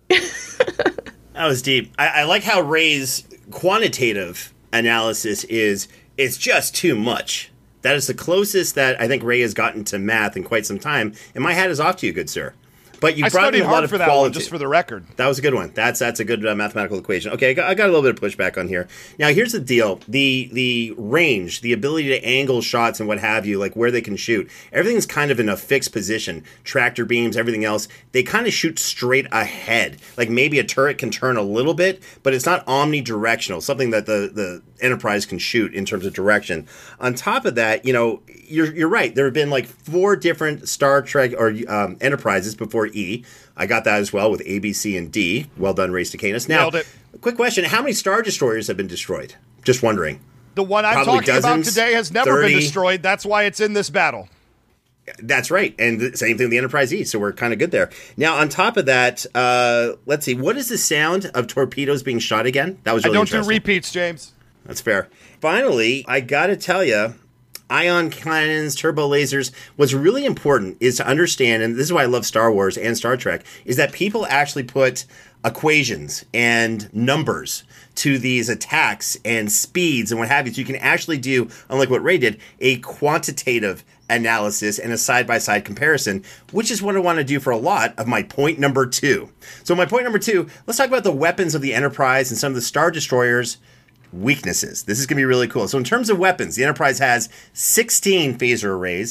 That was deep. I like how Ray's quantitative analysis is, it's just too much. That is the closest that I think Ray has gotten to math in quite some time, and my hat is off to you, good sir. But you brought in a lot of for that one, just for the record. That was a good one. That's a good mathematical equation. Okay, I got a little bit of pushback on here. Now, here's the deal. The range, the ability to angle shots and what have you, like where they can shoot, everything's kind of in a fixed position. Tractor beams, everything else, they kind of shoot straight ahead. Like maybe a turret can turn a little bit, but it's not omnidirectional, something that the Enterprise can shoot in terms of direction. On top of that, you're right. There have been like 4 different Star Trek or Enterprises before E. I got that as well with A, B, C, and D. Well done, Ray Stacanus. Now, quick question. How many Star Destroyers have been destroyed? Just wondering. The one I'm Probably talking dozens, about today has never 30. been destroyed. That's why it's in this battle. That's right. And the same thing with the Enterprise E, so we're kind of good there. Now, on top of that, let's see. What is the sound of torpedoes being shot again? That was really I don't do interesting. repeats, James. That's fair. Finally, I got to tell you, ion cannons, turbo lasers, what's really important is to understand, and this is why I love Star Wars and Star Trek, is that people actually put equations and numbers to these attacks and speeds and what have you. So you can actually do, unlike what Ray did, a quantitative analysis and a side-by-side comparison, which is what I want to do for a lot of my point number 2. So my point number 2, let's talk about the weapons of the Enterprise and some of the Star Destroyers' weaknesses. This is going to be really cool. So in terms of weapons, the Enterprise has 16 phaser arrays,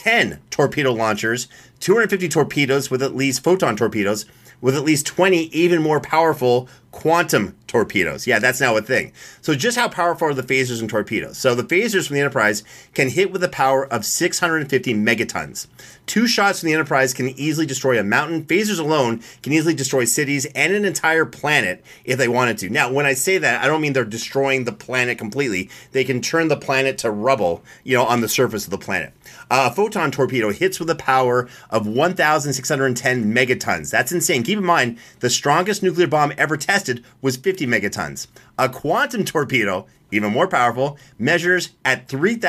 10 torpedo launchers, 250 torpedoes with at least photon torpedoes, with at least 20 even more powerful quantum torpedoes. Yeah, that's now a thing. So just how powerful are the phasers and torpedoes? So the phasers from the Enterprise can hit with a power of 650 megatons. 2 shots from the Enterprise can easily destroy a mountain. Phasers alone can easily destroy cities and an entire planet if they wanted to. Now, when I say that, I don't mean they're destroying the planet completely. They can turn the planet to rubble, on the surface of the planet. A photon torpedo hits with a power of 1,610 megatons. That's insane. Keep in mind, the strongest nuclear bomb ever tested was 50 megatons. A quantum torpedo, even more powerful, measures at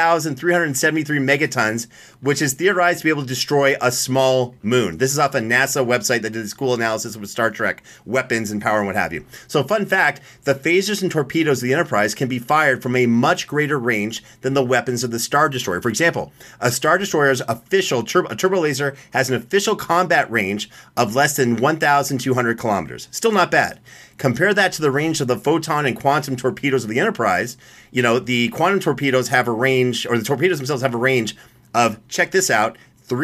3,373 megatons, which is theorized to be able to destroy a small moon. This is off the NASA website that did this cool analysis with Star Trek weapons and power and what have you. So fun fact, the phasers and torpedoes of the Enterprise can be fired from a much greater range than the weapons of the Star Destroyer. For example, a Star Destroyer's official turbo laser has an official combat range of less than 1,200 kilometers. Still not bad. Compare that to the range of the photon and quantum torpedoes of the Enterprise. The quantum torpedoes have a range, or the torpedoes themselves have a range of, check this out,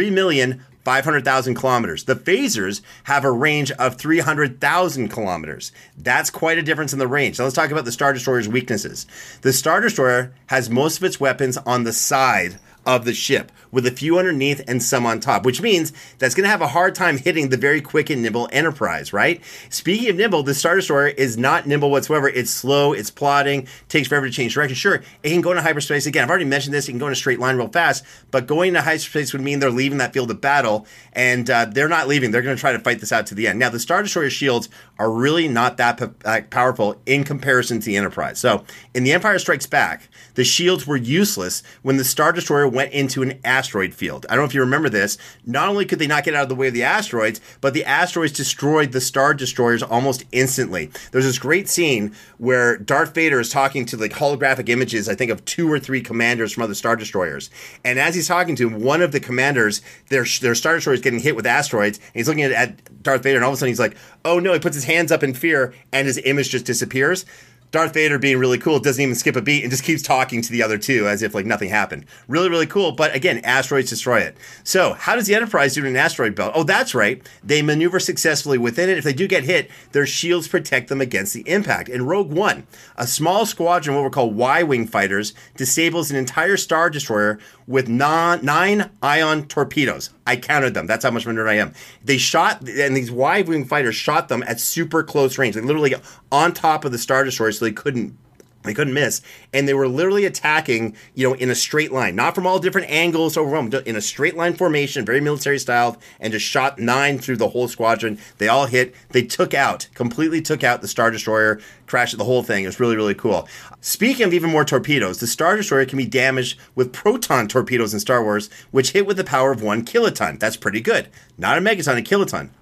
3,500,000 kilometers. The phasers have a range of 300,000 kilometers. That's quite a difference in the range. Now let's talk about the Star Destroyer's weaknesses. The Star Destroyer has most of its weapons on the side of the ship, with a few underneath and some on top, which means that's going to have a hard time hitting the very quick and nimble Enterprise, right? Speaking of nimble, the Star Destroyer is not nimble whatsoever. It's slow, it's plodding, takes forever to change direction. Sure, it can go into hyperspace. Again, I've already mentioned this, it can go in a straight line real fast, but going into hyperspace would mean they're leaving that field of battle, and they're not leaving. They're going to try to fight this out to the end. Now, the Star Destroyer shields are really not that powerful in comparison to the Enterprise. So, in The Empire Strikes Back, the shields were useless when the Star Destroyer went into an asteroid field. I don't know if you remember this. Not only could they not get out of the way of the asteroids, but the asteroids destroyed the Star Destroyers almost instantly. There's this great scene where Darth Vader is talking to holographic images, I think, of 2 or 3 commanders from other Star Destroyers. And as he's talking to him, one of the commanders, their Star Destroyer is getting hit with asteroids, and he's looking at Darth Vader, and all of a sudden he's like, oh no, he puts his hands up in fear, and his image just disappears. Darth Vader, being really cool, doesn't even skip a beat and just keeps talking to the other 2 as if nothing happened. Really, really cool. But again, asteroids destroy it. So how does the Enterprise do in an asteroid belt? Oh, that's right. They maneuver successfully within it. If they do get hit, their shields protect them against the impact. In Rogue One, a small squadron, what were called Y-wing fighters, disables an entire Star Destroyer with 9 ion torpedoes. I counted them. That's how much of a nerd I am. They shot, and these Y-wing fighters shot them at super close range. They literally on top of the Star Destroyer, so they couldn't miss, and they were literally attacking, in a straight line, not from all different angles, overwhelmed, in a straight line formation, very military styled, and just shot 9 through the whole squadron. They all hit. They completely took out the Star Destroyer, crashed the whole thing. It was really, really cool. Speaking of even more torpedoes, the Star Destroyer can be damaged with proton torpedoes in Star Wars, which hit with the power of 1 kiloton. That's pretty good. Not a megaton, a kiloton.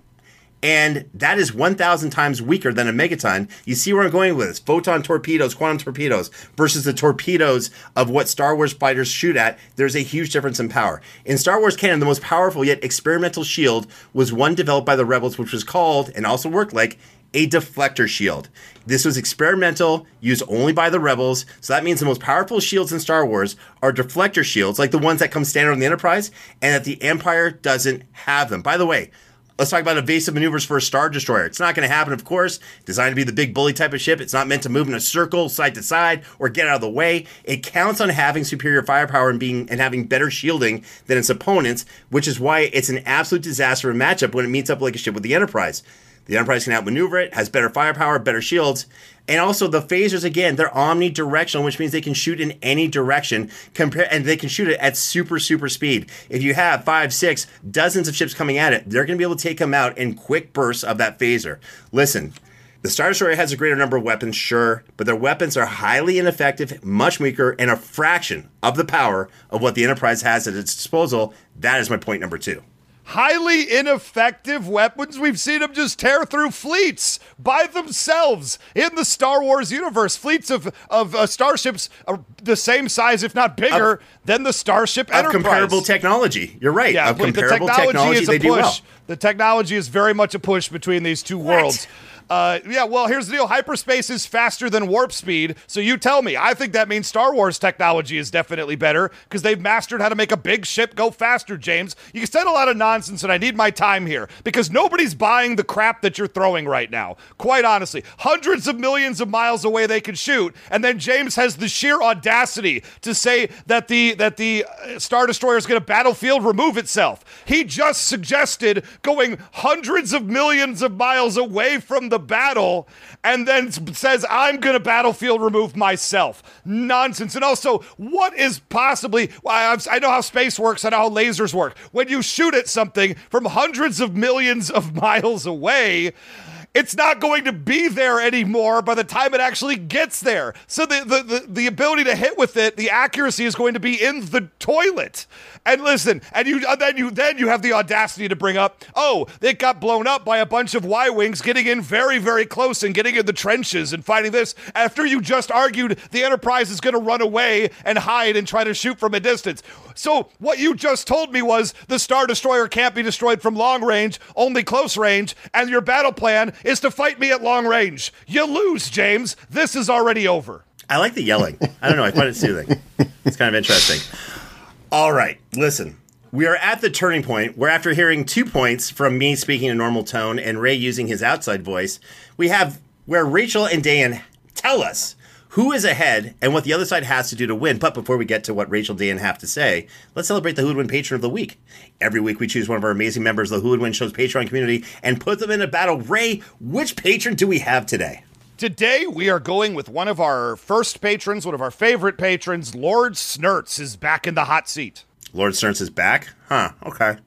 And that is 1,000 times weaker than a megaton. You see where I'm going with this. Photon torpedoes, quantum torpedoes, versus the torpedoes of what Star Wars fighters shoot at. There's a huge difference in power. In Star Wars canon, the most powerful yet experimental shield was one developed by the Rebels, which was called, and also worked like, a deflector shield. This was experimental, used only by the Rebels, so that means the most powerful shields in Star Wars are deflector shields, like the ones that come standard on the Enterprise, and that the Empire doesn't have them. By the way, let's talk about evasive maneuvers for a Star Destroyer. It's not going to happen, of course. Designed to be the big bully type of ship. It's not meant to move in a circle, side to side, or get out of the way. It counts on having superior firepower and having better shielding than its opponents, which is why it's an absolute disaster of a matchup when it meets up like a ship with the Enterprise. The Enterprise can outmaneuver it, has better firepower, better shields. And also the phasers, again, they're omnidirectional, which means they can shoot in any direction, and they can shoot it at super, super speed. If you have 5, 6, dozens of ships coming at it, they're going to be able to take them out in quick bursts of that phaser. Listen, the Star Destroyer has a greater number of weapons, sure, but their weapons are highly ineffective, much weaker, and a fraction of the power of what the Enterprise has at its disposal. That is my point number 2. Highly ineffective weapons. We've seen them just tear through fleets by themselves in the Star Wars universe. Fleets of starships are the same size, if not bigger, than the Starship Enterprise. Of comparable technology. You're right. Yeah, of comparable technology, they do well. The technology is very much a push between these two worlds. Here's the deal. Hyperspace is faster than warp speed, so you tell me. I think that means Star Wars technology is definitely better because they've mastered how to make a big ship go faster, James. You said a lot of nonsense, and I need my time here because nobody's buying the crap that you're throwing right now. Quite honestly, hundreds of millions of miles away they can shoot, and then James has the sheer audacity to say that the Star Destroyer is going to battlefield remove itself. He just suggested going hundreds of millions of miles away from the battle and then says, I'm going to battlefield remove myself. Nonsense. And also, what is possibly, I know how space works, I know how lasers work. When you shoot at something from hundreds of millions of miles away, it's not going to be there anymore by the time it actually gets there. So the ability to hit with it, the accuracy is going to be in the toilet. And listen, and then you have the audacity to bring up, it got blown up by a bunch of Y-Wings getting in very, very close and getting in the trenches and fighting this after you just argued the Enterprise is going to run away and hide and try to shoot from a distance. So what you just told me was the Star Destroyer can't be destroyed from long range, only close range, and your battle plan is to fight me at long range. You lose, James. This is already over. I like the yelling. I don't know. I find it soothing. It's kind of interesting. All right. Listen, we are at the turning point where after hearing 2 points from me speaking in normal tone and Ray using his outside voice, we have where Rachel and Dan tell us who is ahead and what the other side has to do to win. But before we get to what Rachel and Dan have to say, let's celebrate the Who Would Win Patron of the Week. Every week we choose one of our amazing members of the Who Would Win Show's Patreon community and put them in a battle. Ray, which patron do we have today? Today, we are going with one of our first patrons, one of our favorite patrons. Lord Snurts is back in the hot seat. Lord Snurts is back? Huh, okay.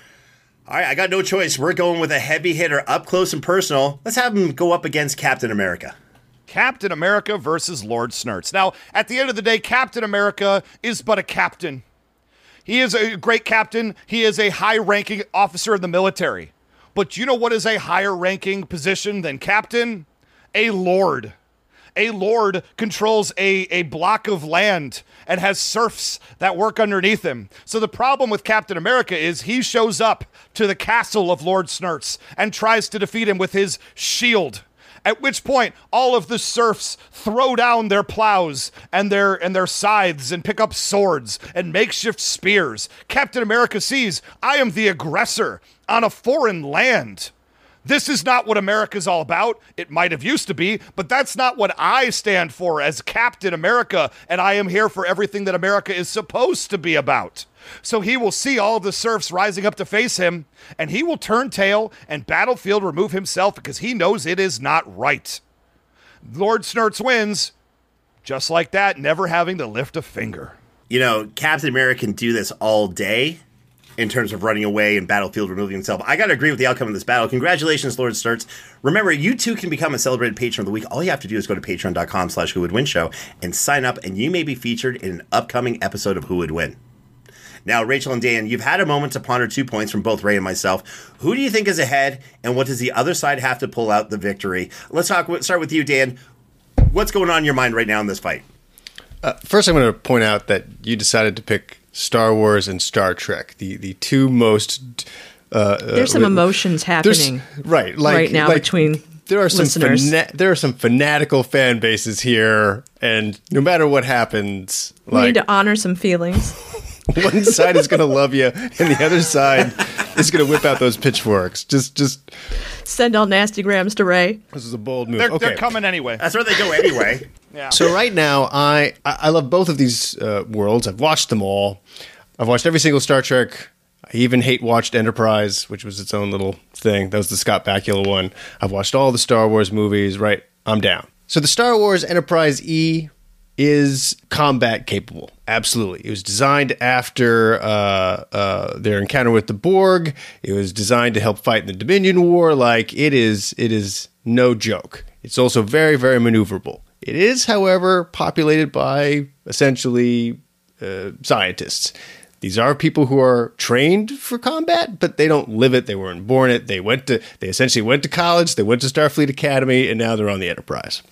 All right, I got no choice. We're going with a heavy hitter up close and personal. Let's have him go up against Captain America. Captain America versus Lord Snurts. Now, at the end of the day, Captain America is but a captain. He is a great captain. He is a high-ranking officer in the military. But you know what is a higher-ranking position than captain? A lord. A lord controls a block of land and has serfs that work underneath him. So the problem with Captain America is he shows up to the castle of Lord Snurts and tries to defeat him with his shield. At which point, all of the serfs throw down their plows and their scythes and pick up swords and makeshift spears. Captain America sees, I am the aggressor on a foreign land. This is not what America's all about. It might have used to be, but that's not what I stand for as Captain America, and I am here for everything that America is supposed to be about. So he will see all of the serfs rising up to face him, and he will turn tail and battlefield remove himself because he knows it is not right. Lord Snurts wins, just like that, never having to lift a finger. You know, Captain America can do this all day in terms of running away and battlefield removing himself. I got to agree with the outcome of this battle. Congratulations, Lord Snurts. Remember, you too can become a celebrated patron of the week. All you have to do is go to patreon.com/whowouldwinshow and sign up, and you may be featured in an upcoming episode of Who Would Win. Now, Rachel and Dan, you've had a moment to ponder 2 points from both Ray and myself. Who do you think is ahead, and what does the other side have to pull out the victory? Let's start with you, Dan. What's going on in your mind right now in this fight? First, I'm going to point out that you decided to pick Star Wars and Star Trek, the two most... there's some emotions happening right now between there are some listeners. There are some fanatical fan bases here, and no matter what happens... We need to honor some feelings. One side is going to love you, and the other side is going to whip out those pitchforks. Just send all nasty grams to Ray. This is a bold move. They're coming anyway. That's where they go anyway. Yeah. So right now, I love both of these worlds. I've watched them all. I've watched every single Star Trek. I even watched Enterprise, which was its own little thing. That was the Scott Bakula one. I've watched all the Star Wars movies. Right, I'm down. So the Star Wars Enterprise E is combat capable. Absolutely. It was designed after their encounter with the Borg. It was designed to help fight in the Dominion War. Like, it is no joke. It's also very, very maneuverable. It is, however, populated by essentially scientists. These are people who are trained for combat, but they don't live it. They weren't born it. They essentially went to college. They went to Starfleet Academy, and now they're on the Enterprise.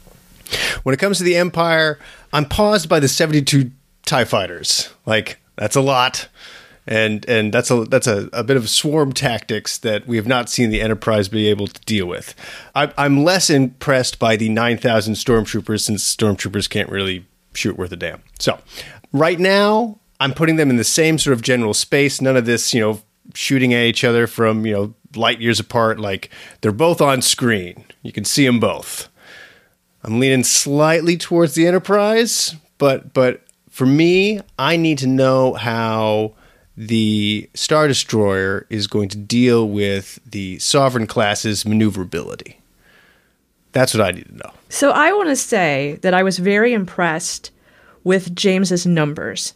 When it comes to the Empire, I'm paused by the 72 TIE fighters. Like, that's a lot. And that's a bit of swarm tactics that we have not seen the Enterprise be able to deal with. I'm less impressed by the 9,000 stormtroopers, since stormtroopers can't really shoot worth a damn. So right now, I'm putting them in the same sort of general space. None of this, shooting at each other from, light years apart. Like, they're both on screen. You can see them both. I'm leaning slightly towards the Enterprise, but for me, I need to know how the Star Destroyer is going to deal with the Sovereign class's maneuverability. That's what I need to know. So I want to say that I was very impressed with James's numbers.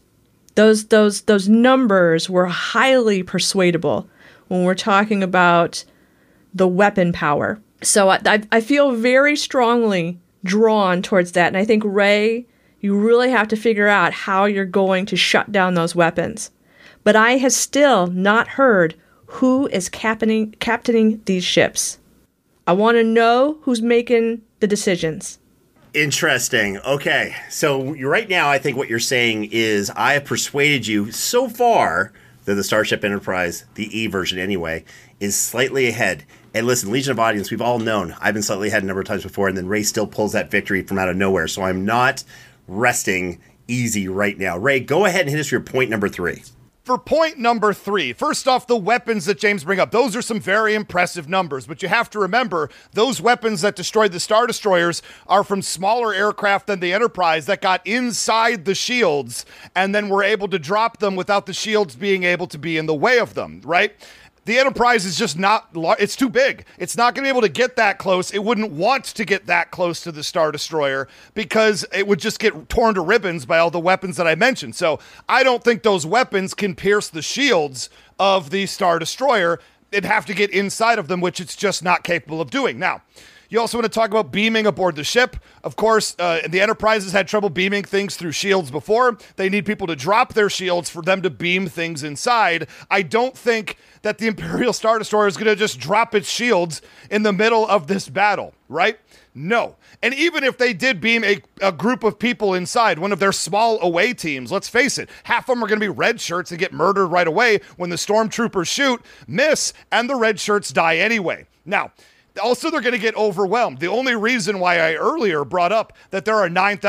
Those numbers were highly persuadable when we're talking about the weapon power. So I feel very strongly drawn towards that. And I think, Ray, you really have to figure out how you're going to shut down those weapons. But I have still not heard who is captaining these ships. I want to know who's making the decisions. Interesting. Okay. So right now, I think what you're saying is I have persuaded you so far that the Starship Enterprise, the E version anyway, is slightly ahead. And listen, Legion of Audience, we've all known I've been slightly ahead a number of times before, and then Ray still pulls that victory from out of nowhere. So I'm not resting easy right now. Ray, go ahead and hit us for your point number 3. For point number 3, first off, the weapons that James bring up, those are some very impressive numbers, but you have to remember those weapons that destroyed the Star Destroyers are from smaller aircraft than the Enterprise that got inside the shields and then were able to drop them without the shields being able to be in the way of them, right? The Enterprise is just not, it's too big. It's not going to be able to get that close. It wouldn't want to get that close to the Star Destroyer because it would just get torn to ribbons by all the weapons that I mentioned. So I don't think those weapons can pierce the shields of the Star Destroyer. It'd have to get inside of them, which it's just not capable of doing. Now, you also want to talk about beaming aboard the ship. Of course, the Enterprise has had trouble beaming things through shields before. They need people to drop their shields for them to beam things inside. I don't think that the Imperial Star Destroyer is going to just drop its shields in the middle of this battle, right? No. And even if they did beam a group of people inside, one of their small away teams, let's face it, half of them are going to be red shirts and get murdered right away when the stormtroopers shoot, miss, and the red shirts die anyway. Now, also, they're going to get overwhelmed. The only reason why I earlier brought up that there are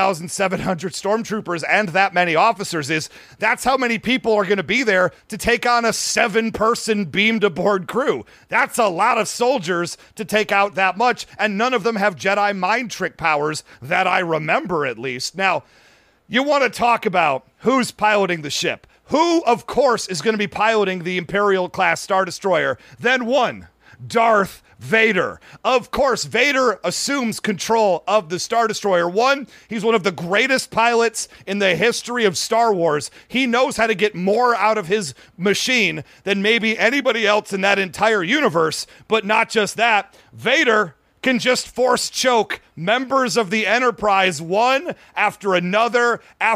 9,700 stormtroopers and that many officers is that's how many people are going to be there to take on a 7-person beamed aboard crew. That's a lot of soldiers to take out that much, and none of them have Jedi mind trick powers that I remember, at least. Now, you want to talk about who's piloting the ship. Who, of course, is going to be piloting the Imperial-class Star Destroyer? Then one, Darth Vader. Of course, Vader assumes control of the Star Destroyer. One, he's one of the greatest pilots in the history of Star Wars. He knows how to get more out of his machine than maybe anybody else in that entire universe. But not just that, Vader can just force choke members of the Enterprise one after another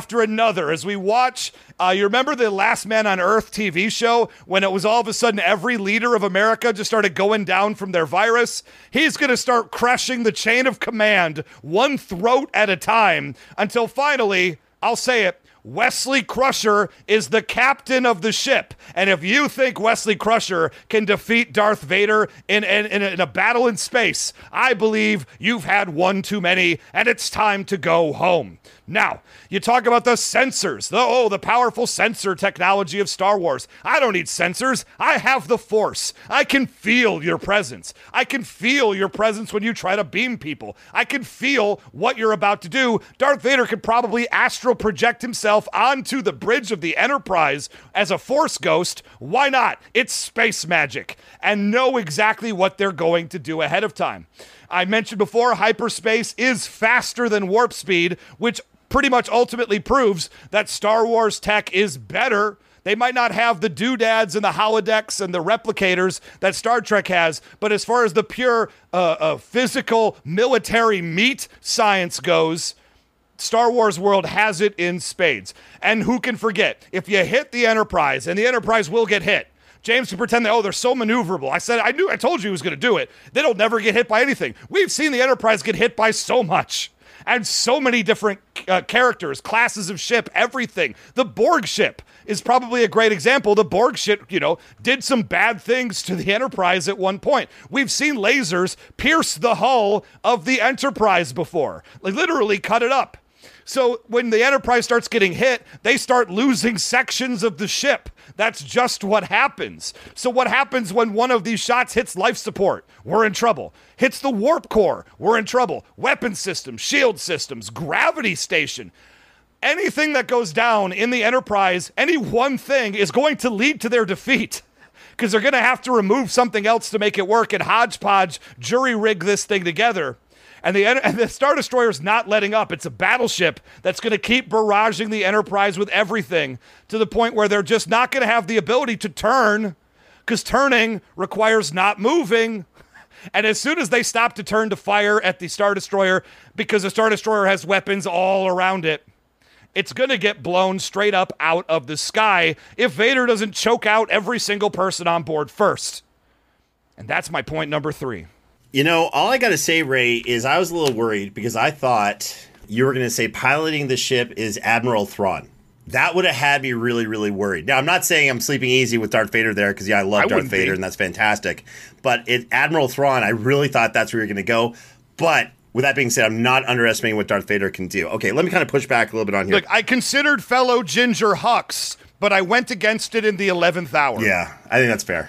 as we watch. You remember the Last Man on Earth TV show when it was all of a sudden every leader of America just started going down from their virus? He's going to start crushing the chain of command one throat at a time until finally, I'll say it, Wesley Crusher is the captain of the ship. And if you think Wesley Crusher can defeat Darth Vader in a battle in space, I believe you've had one too many, and it's time to go home. Now, you talk about the sensors, the powerful sensor technology of Star Wars. I don't need sensors. I have the Force. I can feel your presence. I can feel your presence when you try to beam people. I can feel what you're about to do. Darth Vader could probably astral project himself onto the bridge of the Enterprise as a Force ghost. Why not? It's space magic, and know exactly what they're going to do ahead of time. I mentioned before, hyperspace is faster than warp speed, which pretty much ultimately proves that Star Wars tech is better. They might not have the doodads and the holodecks and the replicators that Star Trek has, but as far as the pure physical military meat science goes, Star Wars world has it in spades. And who can forget, if you hit the Enterprise, and the Enterprise will get hit, James can pretend that, they're so maneuverable. I told you he was going to do it. They'll never get hit by anything. We've seen the Enterprise get hit by so much. And so many different characters, classes of ship, everything. The Borg ship is probably a great example. The Borg ship, did some bad things to the Enterprise at one point. We've seen lasers pierce the hull of the Enterprise before. Like, literally cut it up. So when the Enterprise starts getting hit, they start losing sections of the ship. That's just what happens. So what happens when one of these shots hits life support? We're in trouble. Hits the warp core? We're in trouble. Weapon systems, shield systems, gravity station. Anything that goes down in the Enterprise, any one thing is going to lead to their defeat, because they're going to have to remove something else to make it work and hodgepodge, jury-rig this thing together. And the Star Destroyer's not letting up. It's a battleship that's going to keep barraging the Enterprise with everything to the point where they're just not going to have the ability to turn, because turning requires not moving. And as soon as they stop to turn to fire at the Star Destroyer, because the Star Destroyer has weapons all around it, it's going to get blown straight up out of the sky if Vader doesn't choke out every single person on board first. And that's my point number 3. All I got to say, Ray, is I was a little worried because I thought you were going to say piloting the ship is Admiral Thrawn. That would have had me really, really worried. Now, I'm not saying I'm sleeping easy with Darth Vader there because, I love Darth Vader and that's fantastic. But Admiral Thrawn, I really thought that's where you're going to go. But with that being said, I'm not underestimating what Darth Vader can do. Okay, let me kind of push back a little bit on here. Look, I considered fellow Ginger Hux, but I went against it in the 11th hour. Yeah, I think that's fair.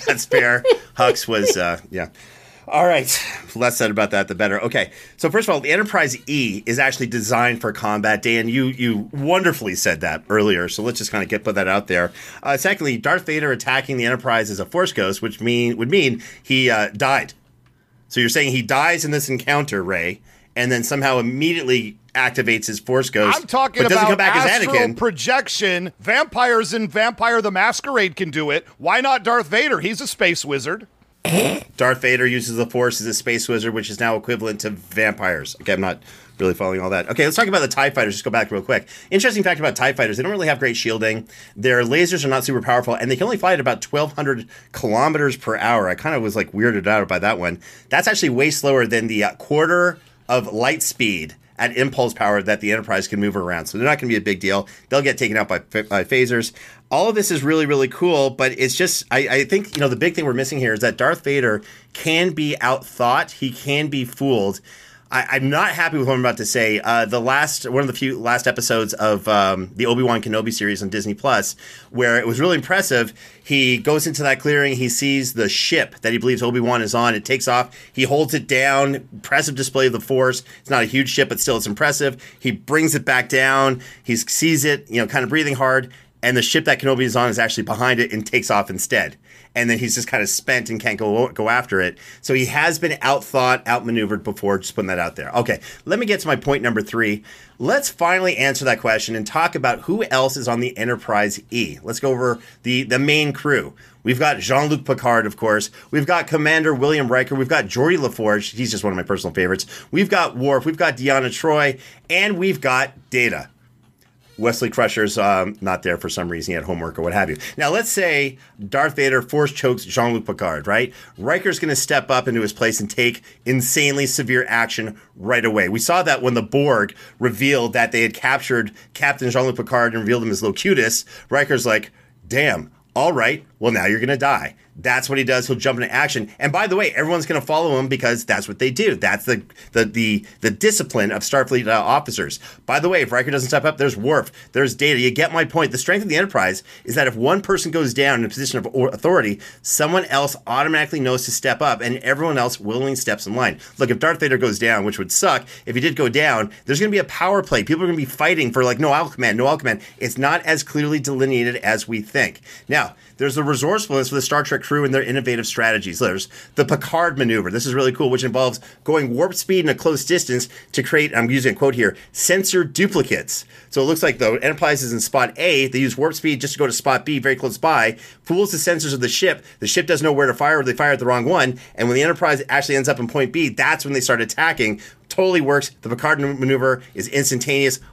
Hux was, yeah. All right, less said about that, the better. Okay, so first of all, the Enterprise E is actually designed for combat. Dan, you wonderfully said that earlier, so let's just kind of put that out there. Secondly, Darth Vader attacking the Enterprise as a Force Ghost, which would mean he died. So you're saying he dies in this encounter, Ray, and then somehow immediately activates his Force Ghost. I'm talking about come back astral as Anakin. Projection. Vampires in Vampire the Masquerade can do it. Why not Darth Vader? He's a space wizard. Darth Vader uses the Force as a space wizard, which is now equivalent to vampires. Okay, I'm not really following all that. Okay, let's talk about the TIE Fighters. Just go back real quick. Interesting fact about TIE Fighters, they don't really have great shielding. Their lasers are not super powerful, and they can only fly at about 1,200 kilometers per hour. I kind of was weirded out by that one. That's actually way slower than the quarter of light speed at impulse power that the Enterprise can move around. So they're not going to be a big deal. They'll get taken out by phasers. All of this is really, really cool, but it's just, I think, the big thing we're missing here is that Darth Vader can be outthought. He can be fooled. I'm not happy with what I'm about to say. One of the few last episodes of the Obi-Wan Kenobi series on Disney Plus, where it was really impressive. He goes into that clearing. He sees the ship that he believes Obi-Wan is on. It takes off. He holds it down. Impressive display of the Force. It's not a huge ship, but still it's impressive. He brings it back down. He sees it, kind of breathing hard. And the ship that Kenobi is on is actually behind it and takes off instead. And then he's just kind of spent and can't go after it. So he has been outthought, outmaneuvered before, just putting that out there. Okay, let me get to my point number 3. Let's finally answer that question and talk about who else is on the Enterprise E. Let's go over the main crew. We've got Jean-Luc Picard, of course. We've got Commander William Riker. We've got Geordi LaForge. He's just one of my personal favorites. We've got Worf. We've got Deanna Troi. And we've got Data. Wesley Crusher's not there for some reason. He had homework or what have you. Now, let's say Darth Vader force chokes Jean-Luc Picard, right? Riker's going to step up into his place and take insanely severe action right away. We saw that when the Borg revealed that they had captured Captain Jean-Luc Picard and revealed him as Locutus. Riker's like, damn, all right, well, now you're going to die. That's what he does. He'll jump into action. And by the way, everyone's going to follow him because that's what they do. That's the discipline of Starfleet officers. By the way, if Riker doesn't step up, there's Worf, there's Data. You get my point. The strength of the Enterprise is that if one person goes down in a position of authority, someone else automatically knows to step up, and everyone else willingly steps in line. Look, if Darth Vader goes down, which would suck, if he did go down, there's going to be a power play. People are going to be fighting for no, I'll command, no, I'll command. It's not as clearly delineated as we think. Now, there's the resourcefulness for the Star Trek crew and their innovative strategies. There's the Picard maneuver. This is really cool, which involves going warp speed in a close distance to create, I'm using a quote here, sensor duplicates. So it looks like the Enterprise is in spot A. They use warp speed just to go to spot B, very close by, fools the sensors of the ship. The ship doesn't know where to fire, or they fire at the wrong one. And when the Enterprise actually ends up in point B, that's when they start attacking. Totally works. The Picard maneuver is instantaneous.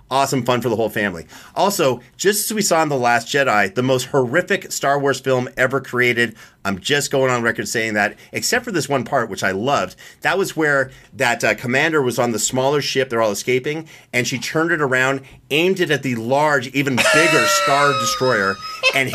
Awesome fun for the whole family. Also, just as we saw in The Last Jedi, the most horrific Star Wars film ever created. I'm just going on record saying that, except for this one part, which I loved. That was where that commander was on the smaller ship. They're all escaping. And she turned it around, aimed it at the large, even bigger Star Destroyer, and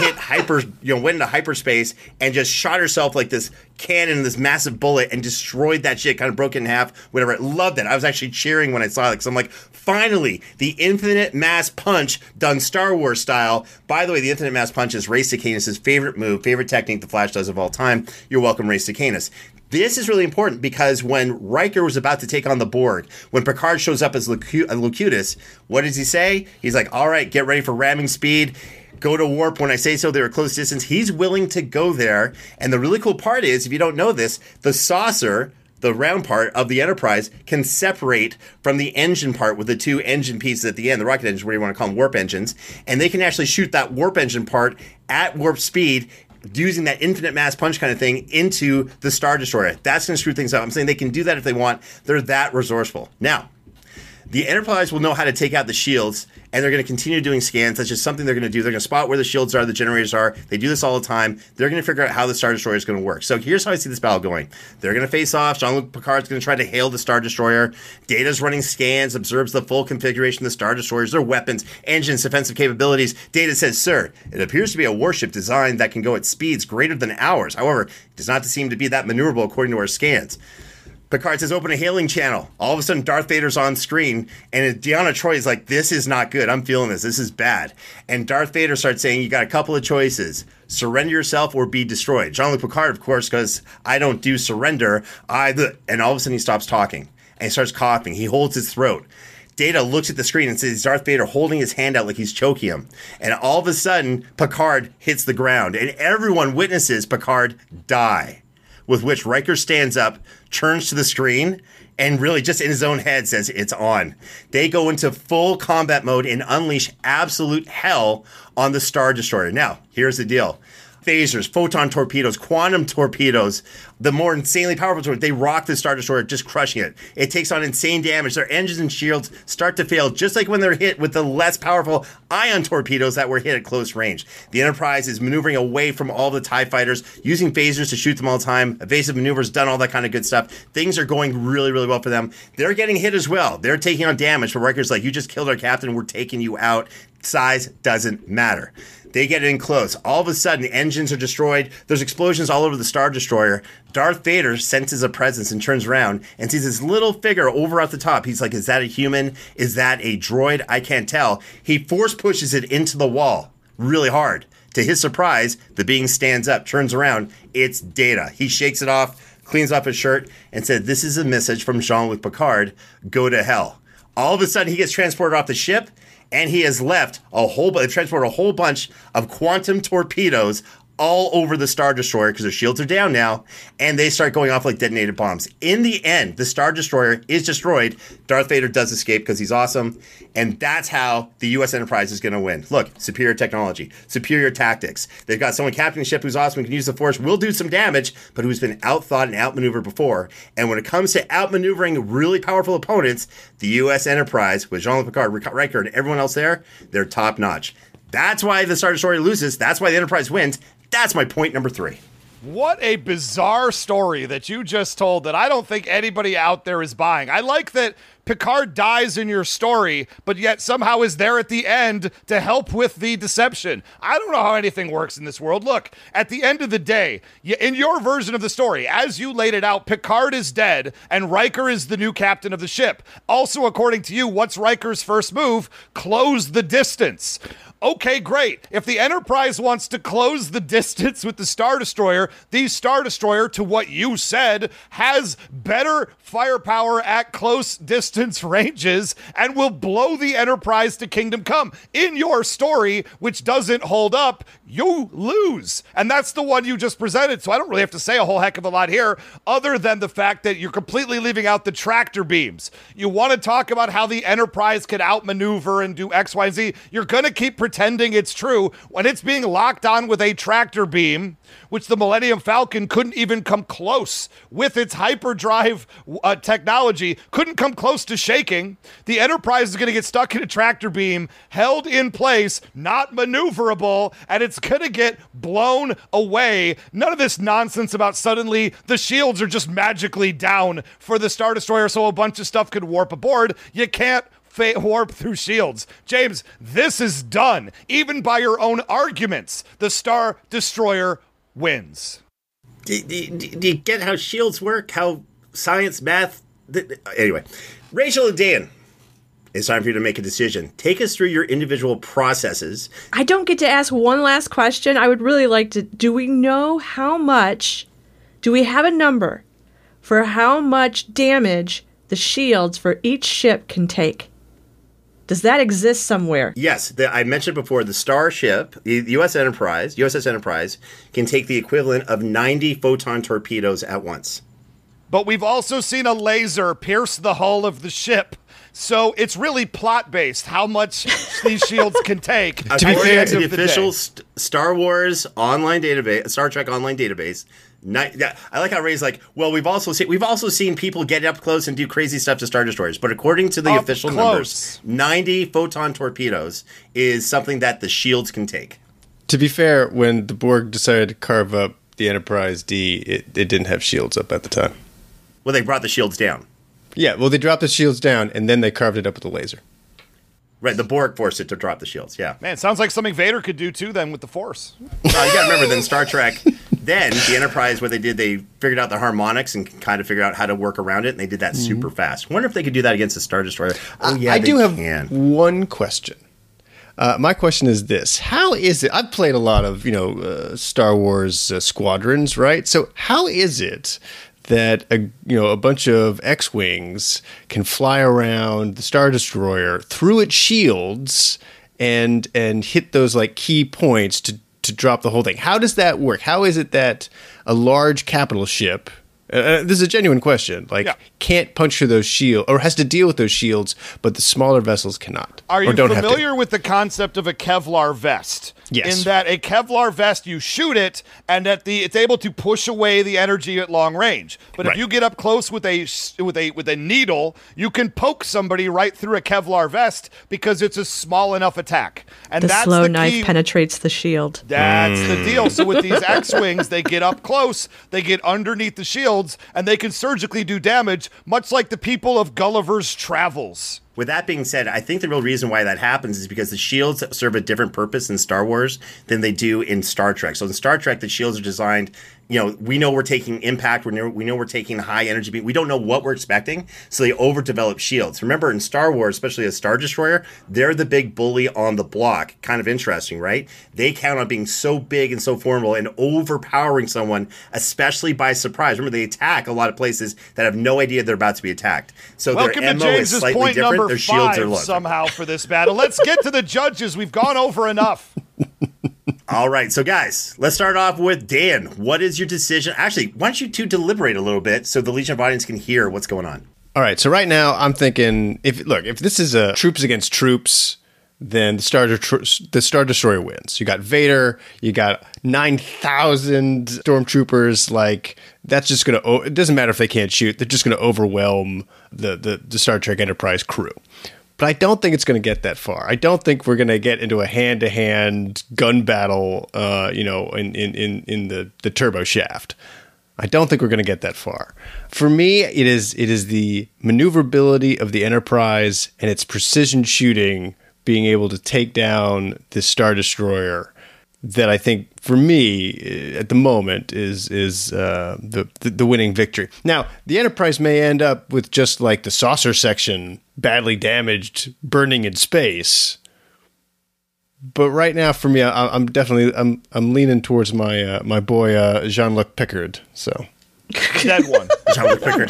went into hyperspace and just shot herself like this cannon, this massive bullet, and destroyed that shit, kind of broke it in half, whatever. I loved it. I was actually cheering when I saw it because I'm like, finally, the infinite mass punch done Star Wars style. By the way, the infinite mass punch is Rey Canis' favorite move, favorite technique the Flash does of all time. You're welcome, Rey Canis. This is really important because when Riker was about to take on the Borg, when Picard shows up as Locutus, what does he say? He's like, all right, get ready for ramming speed. Go to warp when I say so. They're a close distance. He's willing to go there. And the really cool part is, if you don't know this, the saucer, the round part of the Enterprise, can separate from the engine part with the two engine pieces at the end, the rocket engines, whatever you want to call them, warp engines. And they can actually shoot that warp engine part at warp speed using that infinite mass punch kind of thing into the Star Destroyer. That's going to screw things up. I'm saying they can do that if they want. They're that resourceful. Now, the Enterprise will know how to take out the shields, and they're going to continue doing scans. That's just something they're going to do. They're going to spot where the shields are, the generators are. They do this all the time. They're going to figure out how the Star Destroyer is going to work. So here's how I see this battle going. They're going to face off. Jean-Luc Picard's going to try to hail the Star Destroyer. Data's running scans, observes the full configuration of the Star Destroyers, their weapons, engines, defensive capabilities. Data says, sir, it appears to be a warship designed that can go at speeds greater than ours. However, it does not seem to be that maneuverable according to our scans. Picard says, open a hailing channel. All of a sudden, Darth Vader's on screen, and Deanna Troi is like, this is not good. I'm feeling this. This is bad. And Darth Vader starts saying, you got a couple of choices. Surrender yourself or be destroyed. Jean-Luc Picard, of course, goes, I don't do surrender. And all of a sudden, he stops talking, and he starts coughing. He holds his throat. Data looks at the screen and sees Darth Vader holding his hand out like he's choking him. And all of a sudden, Picard hits the ground, and everyone witnesses Picard die. With which Riker stands up, turns to the screen, and really just in his own head says, it's on. They go into full combat mode and unleash absolute hell on the Star Destroyer. Now, here's the deal. Phasers, photon torpedoes, quantum torpedoes, the more insanely powerful torpedoes, they rock the Star Destroyer, just crushing it. It takes on insane damage. Their engines and shields start to fail, just like when they're hit with the less powerful ion torpedoes that were hit at close range. The Enterprise is maneuvering away from all the TIE fighters, using phasers to shoot them all the time, evasive maneuvers, done all that kind of good stuff. Things are going really, really well for them. They're getting hit as well. They're taking on damage, but Riker's like, you just killed our captain, we're taking you out. Size doesn't matter. They get in close. All of a sudden, engines are destroyed. There's explosions all over the Star Destroyer. Darth Vader senses a presence and turns around and sees this little figure over at the top. He's like, is that a human? Is that a droid? I can't tell. He force pushes it into the wall really hard. To his surprise, the being stands up, turns around. It's Data. He shakes it off, cleans off his shirt, and said, this is a message from Jean-Luc Picard. Go to hell. All of a sudden, he gets transported off the ship, and he has left transported a whole bunch of quantum torpedoes all over the Star Destroyer because their shields are down now, and they start going off like detonated bombs. In the end, the Star Destroyer is destroyed. Darth Vader does escape because he's awesome, and that's how the U.S. Enterprise is going to win. Look, superior technology, superior tactics. They've got someone captaining the ship who's awesome, who can use the Force, will do some damage, but who's been outthought and outmaneuvered before. And when it comes to outmaneuvering really powerful opponents, the U.S. Enterprise, with Jean-Luc Picard, Riker, and everyone else there, they're top-notch. That's why the Star Destroyer loses. That's why the Enterprise wins. That's my point number 3. What a bizarre story that you just told that I don't think anybody out there is buying. I like that Picard dies in your story, but yet somehow is there at the end to help with the deception. I don't know how anything works in this world. Look, at the end of the day, in your version of the story, as you laid it out, Picard is dead and Riker is the new captain of the ship. Also, according to you, what's Riker's first move? Close the distance. Okay, great. If the Enterprise wants to close the distance with the Star Destroyer, the Star Destroyer, to what you said, has better firepower at close distance ranges and will blow the Enterprise to Kingdom Come. In your story, which doesn't hold up, you lose. And that's the one you just presented. So I don't really have to say a whole heck of a lot here, other than the fact that you're completely leaving out the tractor beams. You want to talk about how the Enterprise can outmaneuver and do X, Y, and Z. You're going to keep pretending pretending it's true when it's being locked on with a tractor beam, which the Millennium Falcon couldn't even come close with its hyperdrive technology, couldn't come close to shaking. The Enterprise is going to get stuck in a tractor beam, held in place, not maneuverable, and it's going to get blown away. None of this nonsense about suddenly the shields are just magically down for the Star Destroyer so a bunch of stuff could warp aboard. You can't warp through shields. James, this is done. Even by your own arguments, the Star Destroyer wins. Do you get how shields work? How science, math... Anyway, Rachel and Dan, it's time for you to make a decision. Take us through your individual processes. I don't get to ask one last question. I would really like to... Do we know how much... Do we have a number for how much damage the shields for each ship can take? Does that exist somewhere? Yes, I mentioned before, the Starship, the USS Enterprise, can take the equivalent of 90 photon torpedoes at once. But we've also seen a laser pierce the hull of the ship. So it's really plot-based how much these shields can take. To be fair to the official Star Wars online database, Star Trek online database, I like how Ray's like, well, we've also seen people get up close and do crazy stuff to Star Destroyers, but according to the official numbers, 90 photon torpedoes is something that the shields can take. To be fair, when the Borg decided to carve up the Enterprise D, it didn't have shields up at the time. Well, they brought the shields down. Yeah, well, they dropped the shields down, and then they carved it up with a laser. Right, the Borg forced it to drop the shields, yeah. Man, sounds like something Vader could do, too, then, with the Force. You gotta remember, then Star Trek, then the Enterprise, what they did, they figured out the harmonics and kind of figured out how to work around it, and they did that super fast. Wonder if they could do that against a Star Destroyer. Oh, yeah, I do have one question. My question is this. How is it, I've played a lot of, Star Wars squadrons, right? So how is it that a bunch of X-Wings can fly around the Star Destroyer through its shields and hit those like key points to drop the whole thing? How does that work? How is it that a large capital ship, this is a genuine question, can't punch through those shields or has to deal with those shields, but the smaller vessels cannot? Are you familiar with the concept of a Kevlar vest? Yes. In that a Kevlar vest, you shoot it, and it's able to push away the energy at long range. But if you get up close with a needle, you can poke somebody right through a Kevlar vest because it's a small enough attack. And the that's slow the knife key. Penetrates the shield. That's the deal. So with these X-Wings, they get up close, they get underneath the shields, and they can surgically do damage, much like the people of Gulliver's Travels. With that being said, I think the real reason why that happens is because the shields serve a different purpose in Star Wars than they do in Star Trek. So in Star Trek, the shields are designed, we know we're taking impact, we know we're taking high energy beam. We don't know what we're expecting, so they overdevelop shields. Remember, in Star Wars, especially a Star Destroyer, they're the big bully on the block. Kind of interesting, right? They count on being so big and so formidable and overpowering someone, especially by surprise. Remember, they attack a lot of places that have no idea they're about to be attacked. So Welcome their to MO is James's slightly point different. number Their shields are 5 low. somehow for this battle. Let's get to the judges. We've gone over enough. All right, so guys, let's start off with Dan. What is your decision? Actually, why don't you two deliberate a little bit so the Legion of Audience can hear what's going on? All right, so right now I'm thinking, if this is a troops against troops, then the Star Destroyer wins. You got Vader, you got 9,000 stormtroopers. Like, that's just going to, it doesn't matter if they can't shoot, they're just going to overwhelm the Star Trek Enterprise crew. But I don't think it's going to get that far. I don't think we're going to get into a hand-to-hand gun battle, in the turbo shaft. I don't think we're going to get that far. For me, it is the maneuverability of the Enterprise and its precision shooting, being able to take down this Star Destroyer, that I think, for me, at the moment, is the winning victory. Now, the Enterprise may end up with just like the saucer section badly damaged, burning in space. But right now, for me, I'm definitely leaning towards my boy Jean-Luc Picard. So Dead one. Jean-Luc Picard.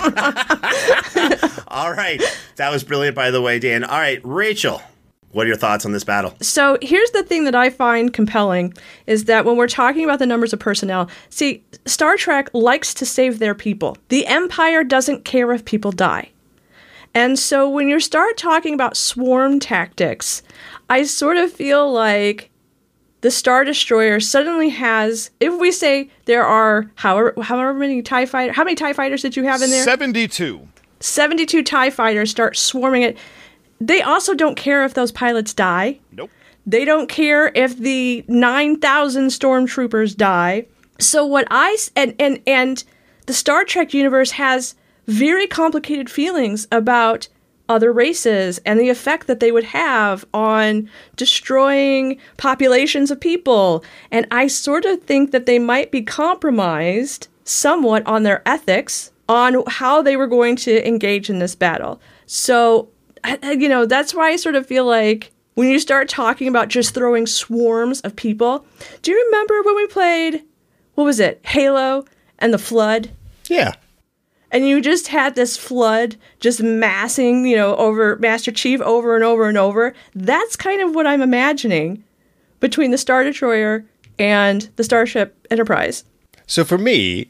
All right, that was brilliant, by the way, Dan. All right, Rachel. What are your thoughts on this battle? So here's the thing that I find compelling is that when we're talking about the numbers of personnel, see, Star Trek likes to save their people. The Empire doesn't care if people die. And so when you start talking about swarm tactics, I sort of feel like the Star Destroyer suddenly has, if we say there are however many TIE fighters, how many TIE fighters did you have in there? 72. 72 TIE fighters start swarming it. They also don't care if those pilots die. Nope. They don't care if the 9,000 stormtroopers die. So what and the Star Trek universe has very complicated feelings about other races and the effect that they would have on destroying populations of people. And I sort of think that they might be compromised somewhat on their ethics, on how they were going to engage in this battle. So, that's why I sort of feel like when you start talking about just throwing swarms of people, do you remember when we played, what was it, Halo and the Flood? Yeah. And you just had this flood just massing, over Master Chief over and over and over. That's kind of what I'm imagining between the Star Destroyer and the Starship Enterprise. So for me,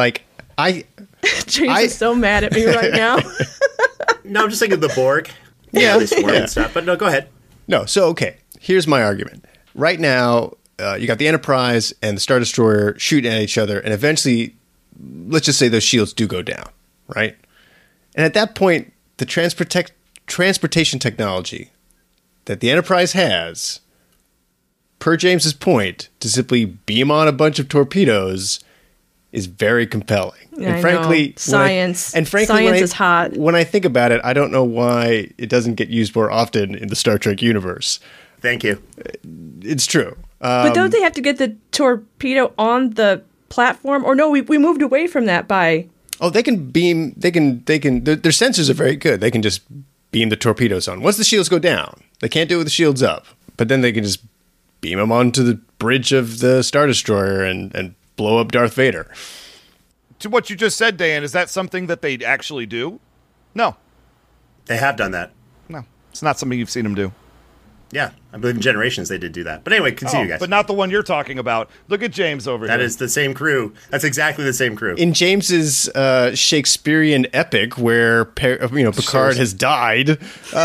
James is so mad at me right now. No, I'm just thinking of the Borg. Yeah. They swarm and stuff. But no, go ahead. No, so okay. Here's my argument. Right now, you got the Enterprise and the Star Destroyer shooting at each other, and eventually, let's just say those shields do go down, right? And at that point, the transportation technology that the Enterprise has, per James's point, to simply beam on a bunch of torpedoes is very compelling. And frankly, science is hot. When I think about it, I don't know why it doesn't get used more often in the Star Trek universe. Thank you. It's true. But don't they have to get the torpedo on the platform? Or no, we moved away from that by... Oh, they can beam, their sensors are very good. They can just beam the torpedoes on. Once the shields go down, they can't do it with the shields up. But then they can just beam them onto the bridge of the Star Destroyer and blow up Darth Vader. To what you just said, Dan, is that something that they actually do? No. They have done that. No. It's not something you've seen them do. Yeah, I believe in Generations they did do that. But anyway, continue, guys. But not the one you're talking about. Look at James over here. That is the same crew. That's exactly the same crew. In James's Shakespearean epic, where Picard has died,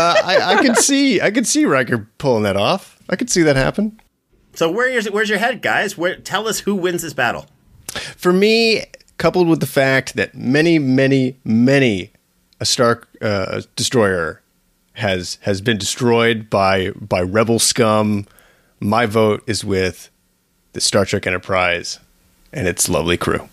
I could see Riker pulling that off. I could see that happen. So where's your head, guys? Tell us who wins this battle. For me, coupled with the fact that many a Star Destroyer has been destroyed by rebel scum, my vote is with the Star Trek Enterprise and its lovely crew.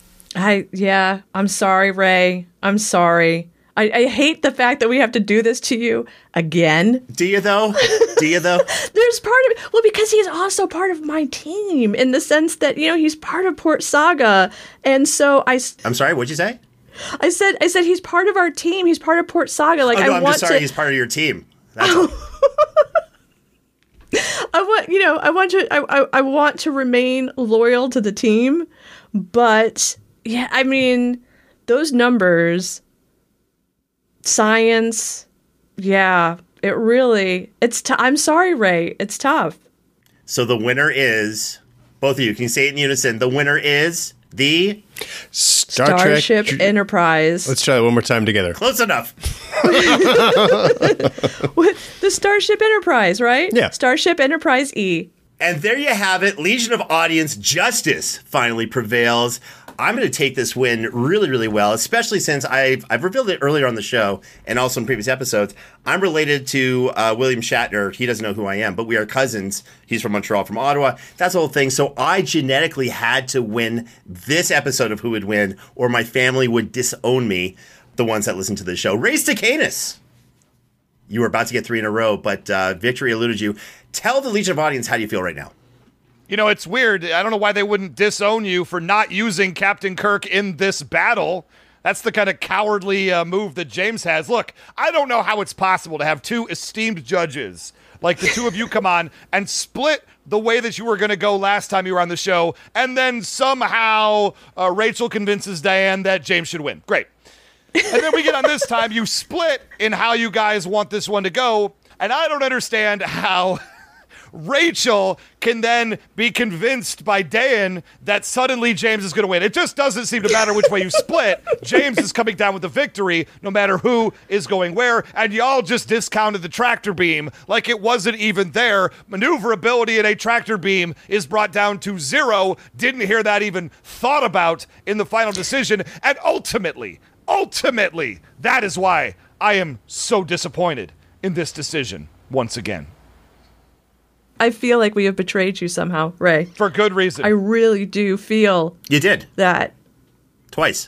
I'm sorry, Ray. I'm sorry. I hate the fact that we have to do this to you again. Do you though? There's part of it. Well, because he's also part of my team in the sense that, he's part of Port Saga. And so I'm sorry, what'd you say? I said he's part of our team. He's part of Port Saga. I'm just sorry he's part of your team. That's all. I want to remain loyal to the team, but yeah, I mean, those numbers, science, yeah, I'm sorry, Ray, it's tough. So the winner is, both of you, can you say it in unison? The winner is the Starship Enterprise. Let's try it one more time together. Close enough. The Starship Enterprise, right? Yeah. Starship Enterprise E. And there you have it. Legion of Audience justice finally prevails. I'm going to take this win really, really well, especially since I've revealed it earlier on the show and also in previous episodes. I'm related to William Shatner. He doesn't know who I am, but we are cousins. He's from Montreal, from Ottawa. That's the whole thing. So I genetically had to win this episode of Who Would Win, or my family would disown me, the ones that listen to the show. Race to Canis. You were about to get 3 in a row, but victory eluded you. Tell the Legion of Audience, how do you feel right now? It's weird. I don't know why they wouldn't disown you for not using Captain Kirk in this battle. That's the kind of cowardly move that James has. Look, I don't know how it's possible to have two esteemed judges like the two of you come on and split the way that you were going to go last time you were on the show, and then somehow Rachel convinces Diane that James should win. Great. And then we get on this time, you split in how you guys want this one to go, and I don't understand how Rachel can then be convinced by Dan that suddenly James is going to win. It just doesn't seem to matter which way you split. James is coming down with the victory no matter who is going where, and y'all just discounted the tractor beam like it wasn't even there. Maneuverability in a tractor beam is brought down to 0. Didn't hear that even thought about in the final decision, and ultimately, that is why I am so disappointed in this decision once again. I feel like we have betrayed you somehow, Ray. For good reason. I really do feel You did. that. Twice.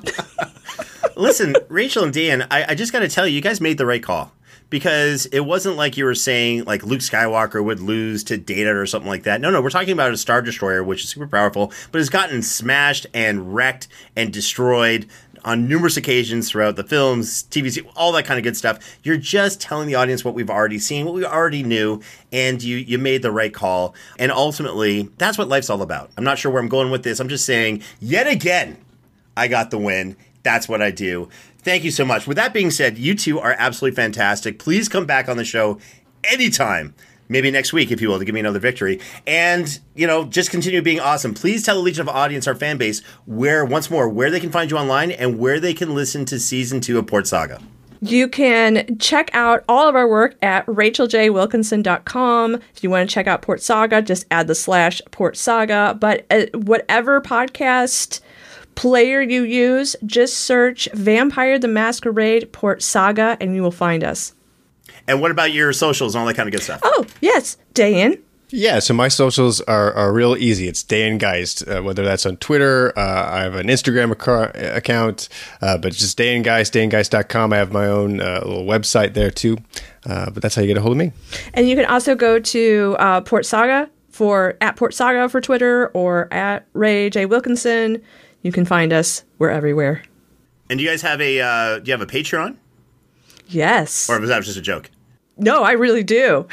Listen, Rachel and Dan, I just got to tell you, you guys made the right call. Because it wasn't like you were saying like Luke Skywalker would lose to Data or something like that. No, we're talking about a Star Destroyer, which is super powerful, but has gotten smashed and wrecked and destroyed on numerous occasions throughout the films, TV, all that kind of good stuff. You're just telling the audience what we've already seen, what we already knew, and you made the right call. And ultimately, that's what life's all about. I'm not sure where I'm going with this. I'm just saying, yet again, I got the win. That's what I do. Thank you so much. With that being said, you two are absolutely fantastic. Please come back on the show anytime. Maybe next week, if you will, to give me another victory. And, just continue being awesome. Please tell the Legion of Audience, our fan base, where they can find you online and where they can listen to Season 2 of Port Saga. You can check out all of our work at racheljwilkinson.com. If you want to check out Port Saga, just add the /Port Saga. But whatever podcast player you use, just search Vampire the Masquerade Port Saga and you will find us. And what about your socials and all that kind of good stuff? Oh, yes. Dan? Yeah, so my socials are real easy. It's Dan Geist, whether that's on Twitter. I have an Instagram account, but it's just Dan Geist, dangeist.com. I have my own little website there too. But that's how you get a hold of me. And you can also go to Port Saga at Port Saga for Twitter or at Ray J. Wilkinson. You can find us. We're everywhere. And do you guys have do you have a Patreon? Yes. Or was that just a joke? No, I really do.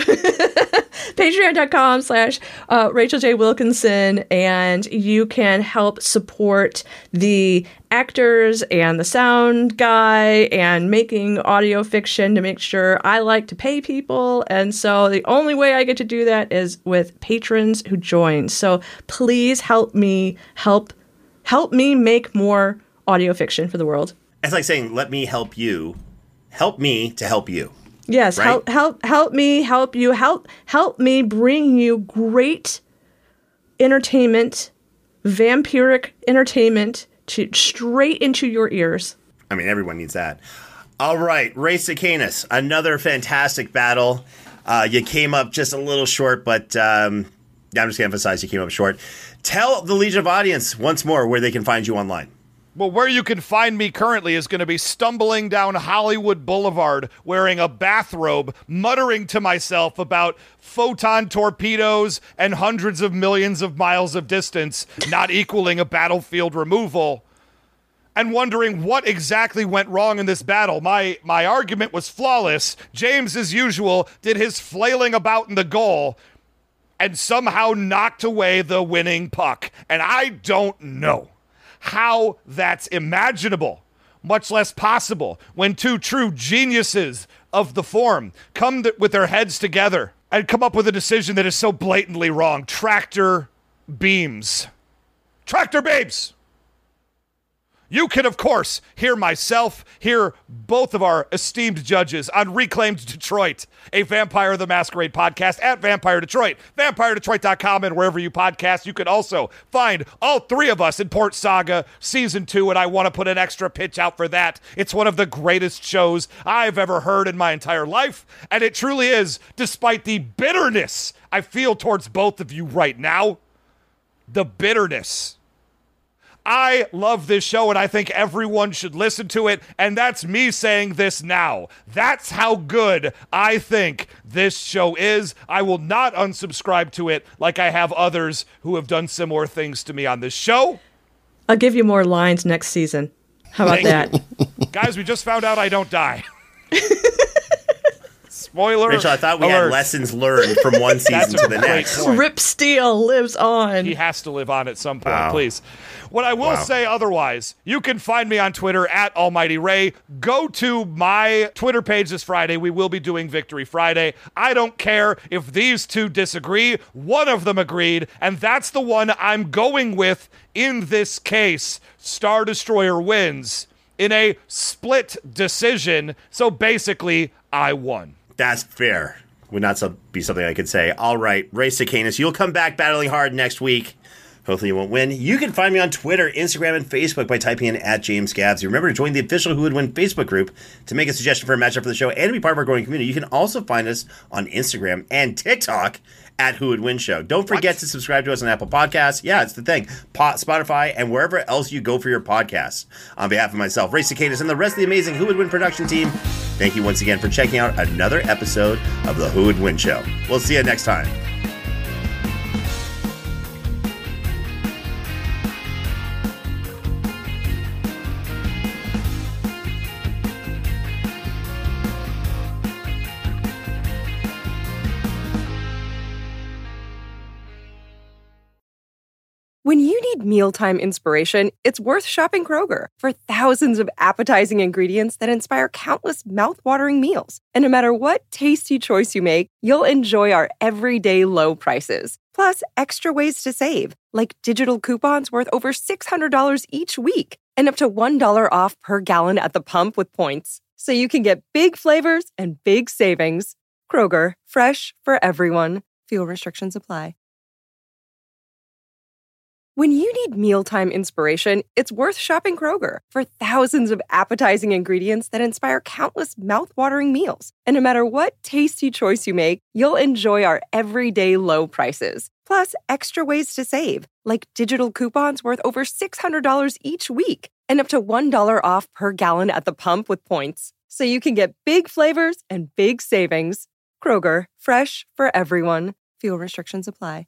Patreon.com/Rachel J. Wilkinson, and you can help support the actors and the sound guy and making audio fiction to make sure I like to pay people. And so the only way I get to do that is with patrons who join. So please help me make more audio fiction for the world. It's like saying, let me help you. Help me to help you. Yes, right? help me help you. Help me bring you great entertainment, vampiric entertainment straight into your ears. I mean, everyone needs that. All right, Ray Sicanus, another fantastic battle. You came up just a little short, but I'm just going to emphasize you came up short. Tell the Legion of Audience once more where they can find you online. Well, where you can find me currently is going to be stumbling down Hollywood Boulevard wearing a bathrobe, muttering to myself about photon torpedoes and hundreds of millions of miles of distance not equaling a battlefield removal, and wondering what exactly went wrong in this battle. My argument was flawless. James, as usual, did his flailing about in the goal and somehow knocked away the winning puck. And I don't know how that's imaginable, much less possible, when two true geniuses of the form come with their heads together and come up with a decision that is so blatantly wrong. Tractor beams. Tractor babes! You can, of course, hear both of our esteemed judges on Reclaimed Detroit, a Vampire the Masquerade podcast at Vampire Detroit, vampiredetroit.com, and wherever you podcast. You can also find all three of us in Port Saga Season 2, and I want to put an extra pitch out for that. It's one of the greatest shows I've ever heard in my entire life, and it truly is, despite the bitterness I feel towards both of you right now. The bitterness. I love this show, and I think everyone should listen to it, and that's me saying this now. That's how good I think this show is. I will not unsubscribe to it like I have others who have done similar things to me on this show. I'll give you more lines next season. How about that? Guys, we just found out I don't die. Spoiler Rachel, I thought we alert. had lessons learned from one season to the next. Rip Steele lives on. He has to live on at some point, please. What I will say otherwise, you can find me on Twitter at Almighty Ray. Go to my Twitter page this Friday. We will be doing Victory Friday. I don't care if these two disagree. One of them agreed, and that's the one I'm going with in this case. Star Destroyer wins in a split decision. So basically, I won. That's fair. Would not be something I could say. All right, Ray Cicanus, you'll come back battling hard next week. Hopefully you won't win. You can find me on Twitter, Instagram, and Facebook by typing in @JamesGabs. Remember to join the official Who Would Win Facebook group to make a suggestion for a matchup for the show and to be part of our growing community. You can also find us on Instagram and TikTok at Who Would Win Show. Don't forget to subscribe to us on Apple Podcasts. Yeah, it's the thing. Spotify, and wherever else you go for your podcasts. On behalf of myself, Ray Cicanus, and the rest of the amazing Who Would Win production team, thank you once again for checking out another episode of the Who Would Win Show. We'll see you next time. When you need mealtime inspiration, it's worth shopping Kroger for thousands of appetizing ingredients that inspire countless mouth-watering meals. And no matter what tasty choice you make, you'll enjoy our everyday low prices. Plus, extra ways to save, like digital coupons worth over $600 each week and up to $1 off per gallon at the pump with points. So you can get big flavors and big savings. Kroger, fresh for everyone. Fuel restrictions apply. When you need mealtime inspiration, it's worth shopping Kroger for thousands of appetizing ingredients that inspire countless mouth-watering meals. And no matter what tasty choice you make, you'll enjoy our everyday low prices. Plus, extra ways to save, like digital coupons worth over $600 each week and up to $1 off per gallon at the pump with points. So you can get big flavors and big savings. Kroger, fresh for everyone. Fuel restrictions apply.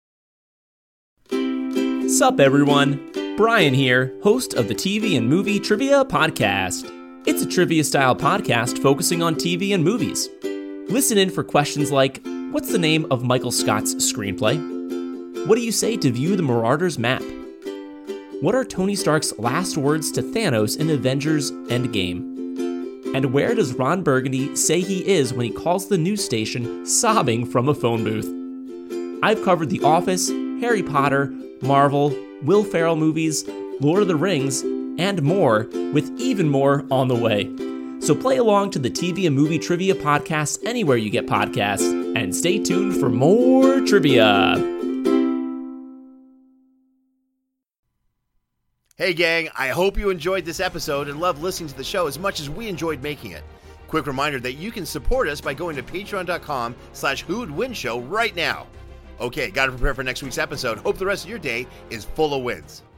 Sup everyone, Brian here, host of the TV and Movie Trivia Podcast. It's a trivia-style podcast focusing on TV and movies. Listen in for questions like, what's the name of Michael Scott's screenplay? What do you say to view the Marauders map? What are Tony Stark's last words to Thanos in Avengers Endgame? And where does Ron Burgundy say he is when he calls the news station sobbing from a phone booth? I've covered The Office, Harry Potter, Marvel, Will Ferrell movies, Lord of the Rings, and more, with even more on the way. So play along to the TV and Movie Trivia Podcast anywhere you get podcasts, and stay tuned for more trivia. Hey gang, I hope you enjoyed this episode and loved listening to the show as much as we enjoyed making it. Quick reminder that you can support us by going to patreon.com/whowouldwinshow right now. Okay, gotta prepare for next week's episode. Hope the rest of your day is full of wins.